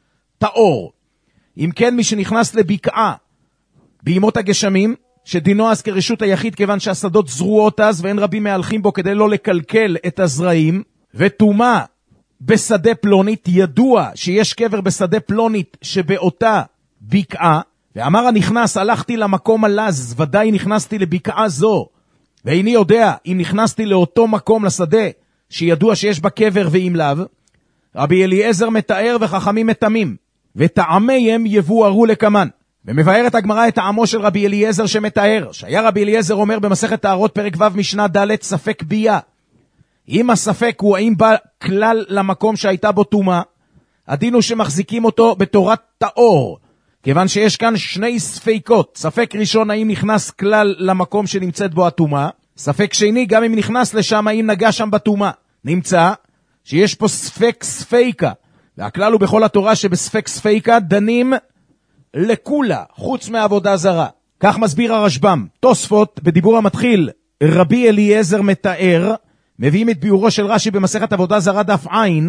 [SPEAKER 4] טהור. אם כן, מי שנכנס לבקעה בימות הגשמים, שדינו אז כרשות היחיד, כיוון שהשדות זרועות אז ואין רבים מהלכים בו כדי לא לקלקל את הזרעים, ותומה בשדה פלונית, ידוע שיש קבר בשדה פלונית שבאותה בקעה, ואמר הנכנס הלכתי למקום הלז, ודאי נכנסתי לבקעה זו, ואיני יודע אם נכנסתי לאותו מקום לשדה שידוע שיש בה קבר ואם לאו. רבי אליעזר מתאר וחכמים מתמים, וטעמיהם יבוארו לקמן, ומבארת הגמרא את טעמו של רבי אליעזר שמתאר, שהיה רבי אליעזר אומר במסכת טהרות פרק ו' משנה ד' ספק ביה. אם הספק הוא האם בא כלל למקום שהייתה בו טומאה, הדין הוא שמחזיקים אותו בתורת טהור, כיוון שיש כאן שני ספקות. ספק ראשון האם נכנס כלל למקום שנמצאת בו הטומאה, ספק שני גם אם נכנס לשם האם נגע שם בטומאה. נמצא שיש פה ספק ספיקה, והכלל הוא בכל התורה שבספק ספיקה דנים לכולה, חוץ מעבודה זרה. כך מסביר הרשב"ם. תוספות בדיבור המתחיל רבי אליעזר מתאר, מביאים את ביאורו של רש"י במסכת עבודה זרה דף עין,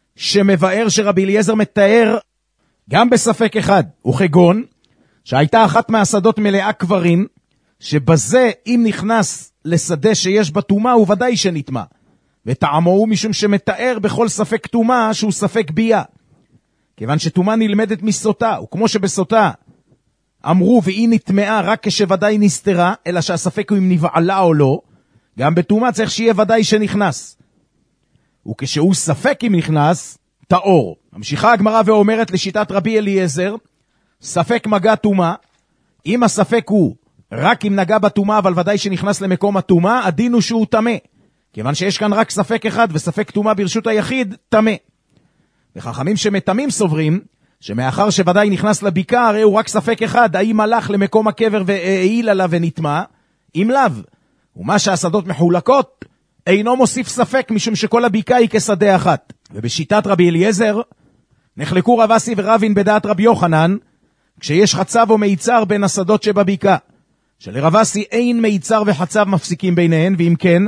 [SPEAKER 4] שמבאר שרבי אליעזר מתאר גם בספק אחד, וכגון שהייתה אחת מהשדות מלאה קברים, שבזה אם נכנס לשדה שיש בה טומאה הוא ודאי שנטמא, וטעמו הוא משום שמתאר בכל ספק טומאה שהוא ספק ביה, כיוון שטומאה נלמדת מסוטה, וכמו שבסוטה אמרו והיא נטמאה רק כשוודאי נסתרה, אלא שהספק הוא אם נבעלה או לא, גם בטומאה צריך שיהיה ודאי שנכנס, וכשהוא ספק אם נכנס, טהור. ממשיכה הגמרא ואומרת לשיטת רבי אליעזר, ספק מגע טומאה, אם הספק הוא רק אם נגע בטומאה אבל ודאי שנכנס למקום הטומאה, הדין הוא שהוא טמא, כיוון שיש כאן רק ספק אחד וספק טומאה ברשות היחיד, טמא. וחכמים שמטמאים סוברים שמאחר שוודאי נכנס לבקעה, הרי הוא רק ספק אחד, האם הלך למקום הקבר והעיל עליו ונטמא, אם לאו. ומה שהשדות מחולקות אינו מוסיף ספק, משום שכל הבקעה היא כשדה אחת. ובשיטת רבי אליעזר נחלקו רב אסי ורבין בדעת רבי יוחנן, כשיש חצב או מיצר בין השדות שבבקעה. שלרב אסי אין מיצר וחצב מפסיקים ביניהן, ואם כן,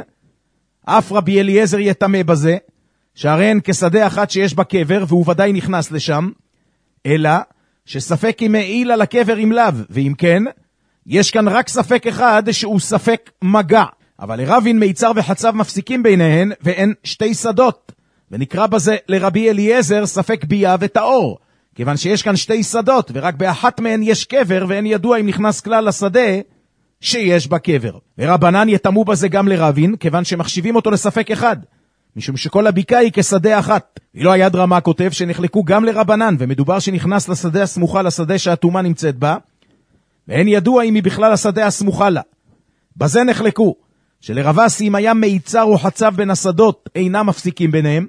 [SPEAKER 4] אף רבי אליעזר יטמא בזה, שהרי הן כשדה אחת שיש בקבר, והוא ודאי נכנס לשם, אלא שספק אם העיל על הקבר אם לאו, ואם כן, יש כאן רק ספק אחד שהוא ספק מגע. אבל לרבין מיצר וחצב מפסיקים ביניהן, ואין שתי שדות, ונקרא בזה לרבי אליעזר ספק ביה וטהור, כיוון שיש כאן שתי שדות, ורק באחת מהן יש קבר, ואין ידוע אם נכנס כלל לשדה שיש בקבר. ורבנן יתמו בזה גם לרבין, כיוון שמחשיבים אותו לספק אחד, משום שכל הבקעה היא כשדה אחת. ואילו היד רמה כותב שנחלקו גם לרבנן, ומדובר שנכנס לשדה הסמוכה לשדה שהטומאה נמצאת בה, ואין ידוע אם היא בכלל השדה הסמוכה לה. בזה נחלקו, שלרב אסי אם היה מיצר או חצב בין השדות אינם מפסיקים ביניהם,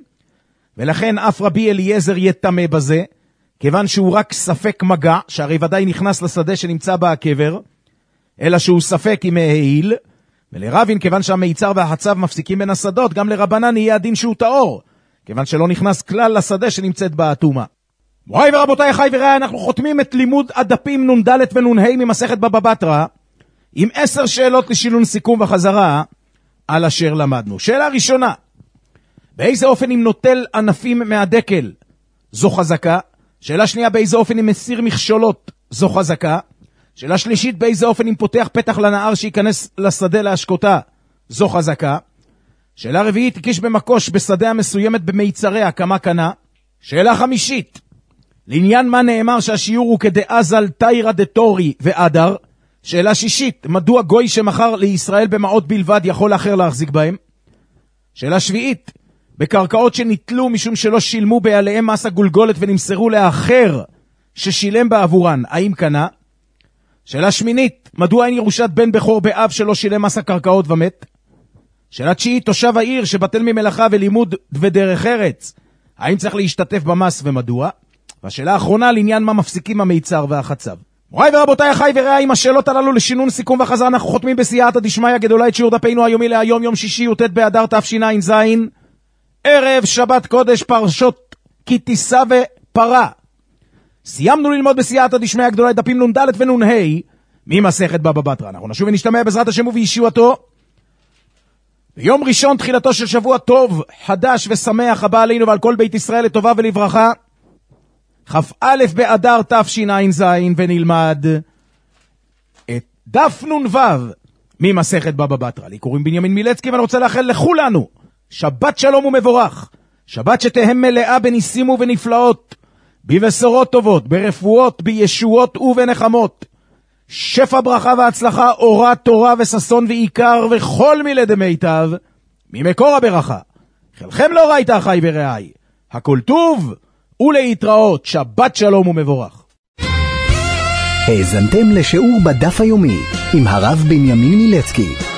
[SPEAKER 4] ולכן אף רבי אליעזר יטמא בזה, כיוון שהוא רק ספק מגע, שהרי ודאי נכנס לשדה שנמצא בה הקבר, אלא שהוא ספק אם העיל, ולרבין כיוון שהמיצר והחצב מפסיקים בין השדות, גם לרבנן יהיה הדין שהוא טהור, כיוון שלא נכנס כלל לשדה שנמצאת בה הטומאה. מוריי ורבותיי, חי ורעי, אנחנו חותמים את לימוד הדפים נ"ד ונ"ה ממסכת בבא בתרא, עם 10 שאלות לשילון סיכום וחזרה על אשר למדנו. שאלה ראשונה, באיזה אופן אם נוטל ענפים מהדקל זו חזקה? שאלה שנייה, באיזה אופן אם מסיר מכשולות זו חזקה? שאלה שלישית, באיזה אופן אם פותח פתח לנהר שייכנס לשדה להשקותה זו חזקה? שאלה רביעית, הקיש במקוש בשדה המסוימת במיצריה כמה קנה? שאלה חמישית, לעניין מה נאמר שהשיעור הוא כדאזל תיירא דתורי ואדר? שאלה שישית, מדוע גוי שמכר לישראל במעות בלבד יכול אחר להחזיק בהם? שאלה שביעית, בקרקעות שניטלו משום שלא שילמו בעליהם מס הגולגולת ונמסרו לאחר ששילם בעבורן, האם קנה? שאלה שמינית, מדוע אין ירושת בן בכור באב שלא שילם מס הקרקעות ומת? שאלה תשיעית, תושב העיר שבטל ממלאכה ולימוד ודרך ארץ, האם צריך להשתתף במס ומדוע? והשאלה האחרונה, לעניין מה מפסיקים המיצר והחצב. מוריי ורבותיי, חי ורעי, עם השאלות הללו לשינון סיכום וחזרה אנחנו חותמים בסייעתא דשמיא גדולה את שיעור דפינו היומי להיום, יום שישי י"ט באדר תשע"ז, ערב שבת קודש, פרשות כי תישא ופרה. סיימנו ללמוד בסייעתא דשמיא גדולה את דפים נ"ד ונ"ה ממסכת בבא בתרא. אנחנו נשוב ונשתמע בעזרת השם ובישועתו ביום ראשון תחילתו של שבוע טוב, חדש ושמח הבא עלינו ועל כל בית ישראל לטובה ולברכה, כ"א באדר תשע"ז, ונלמד את דף נ"ו ממסכת בבא בתרא. לי קוראים בנימין מילצקי, ואני רוצה לאחל לכולנו שבת שלום ומבורך, שבת שתהא מלאה בניסים ובנפלאות, בבשורות טובות, ברפואות, בישועות ובנחמות, שפע ברכה והצלחה, אורה, תורה וששון ועיקר וכל מילי דמיטב ממקור הברכה. חלכם לא ראית חי ורעי, הכל טוב ולהתראות, שבת שלום ומבורך.
[SPEAKER 3] האזנתם לשיעור בדף היומי עם הרב בנימין מילצקי.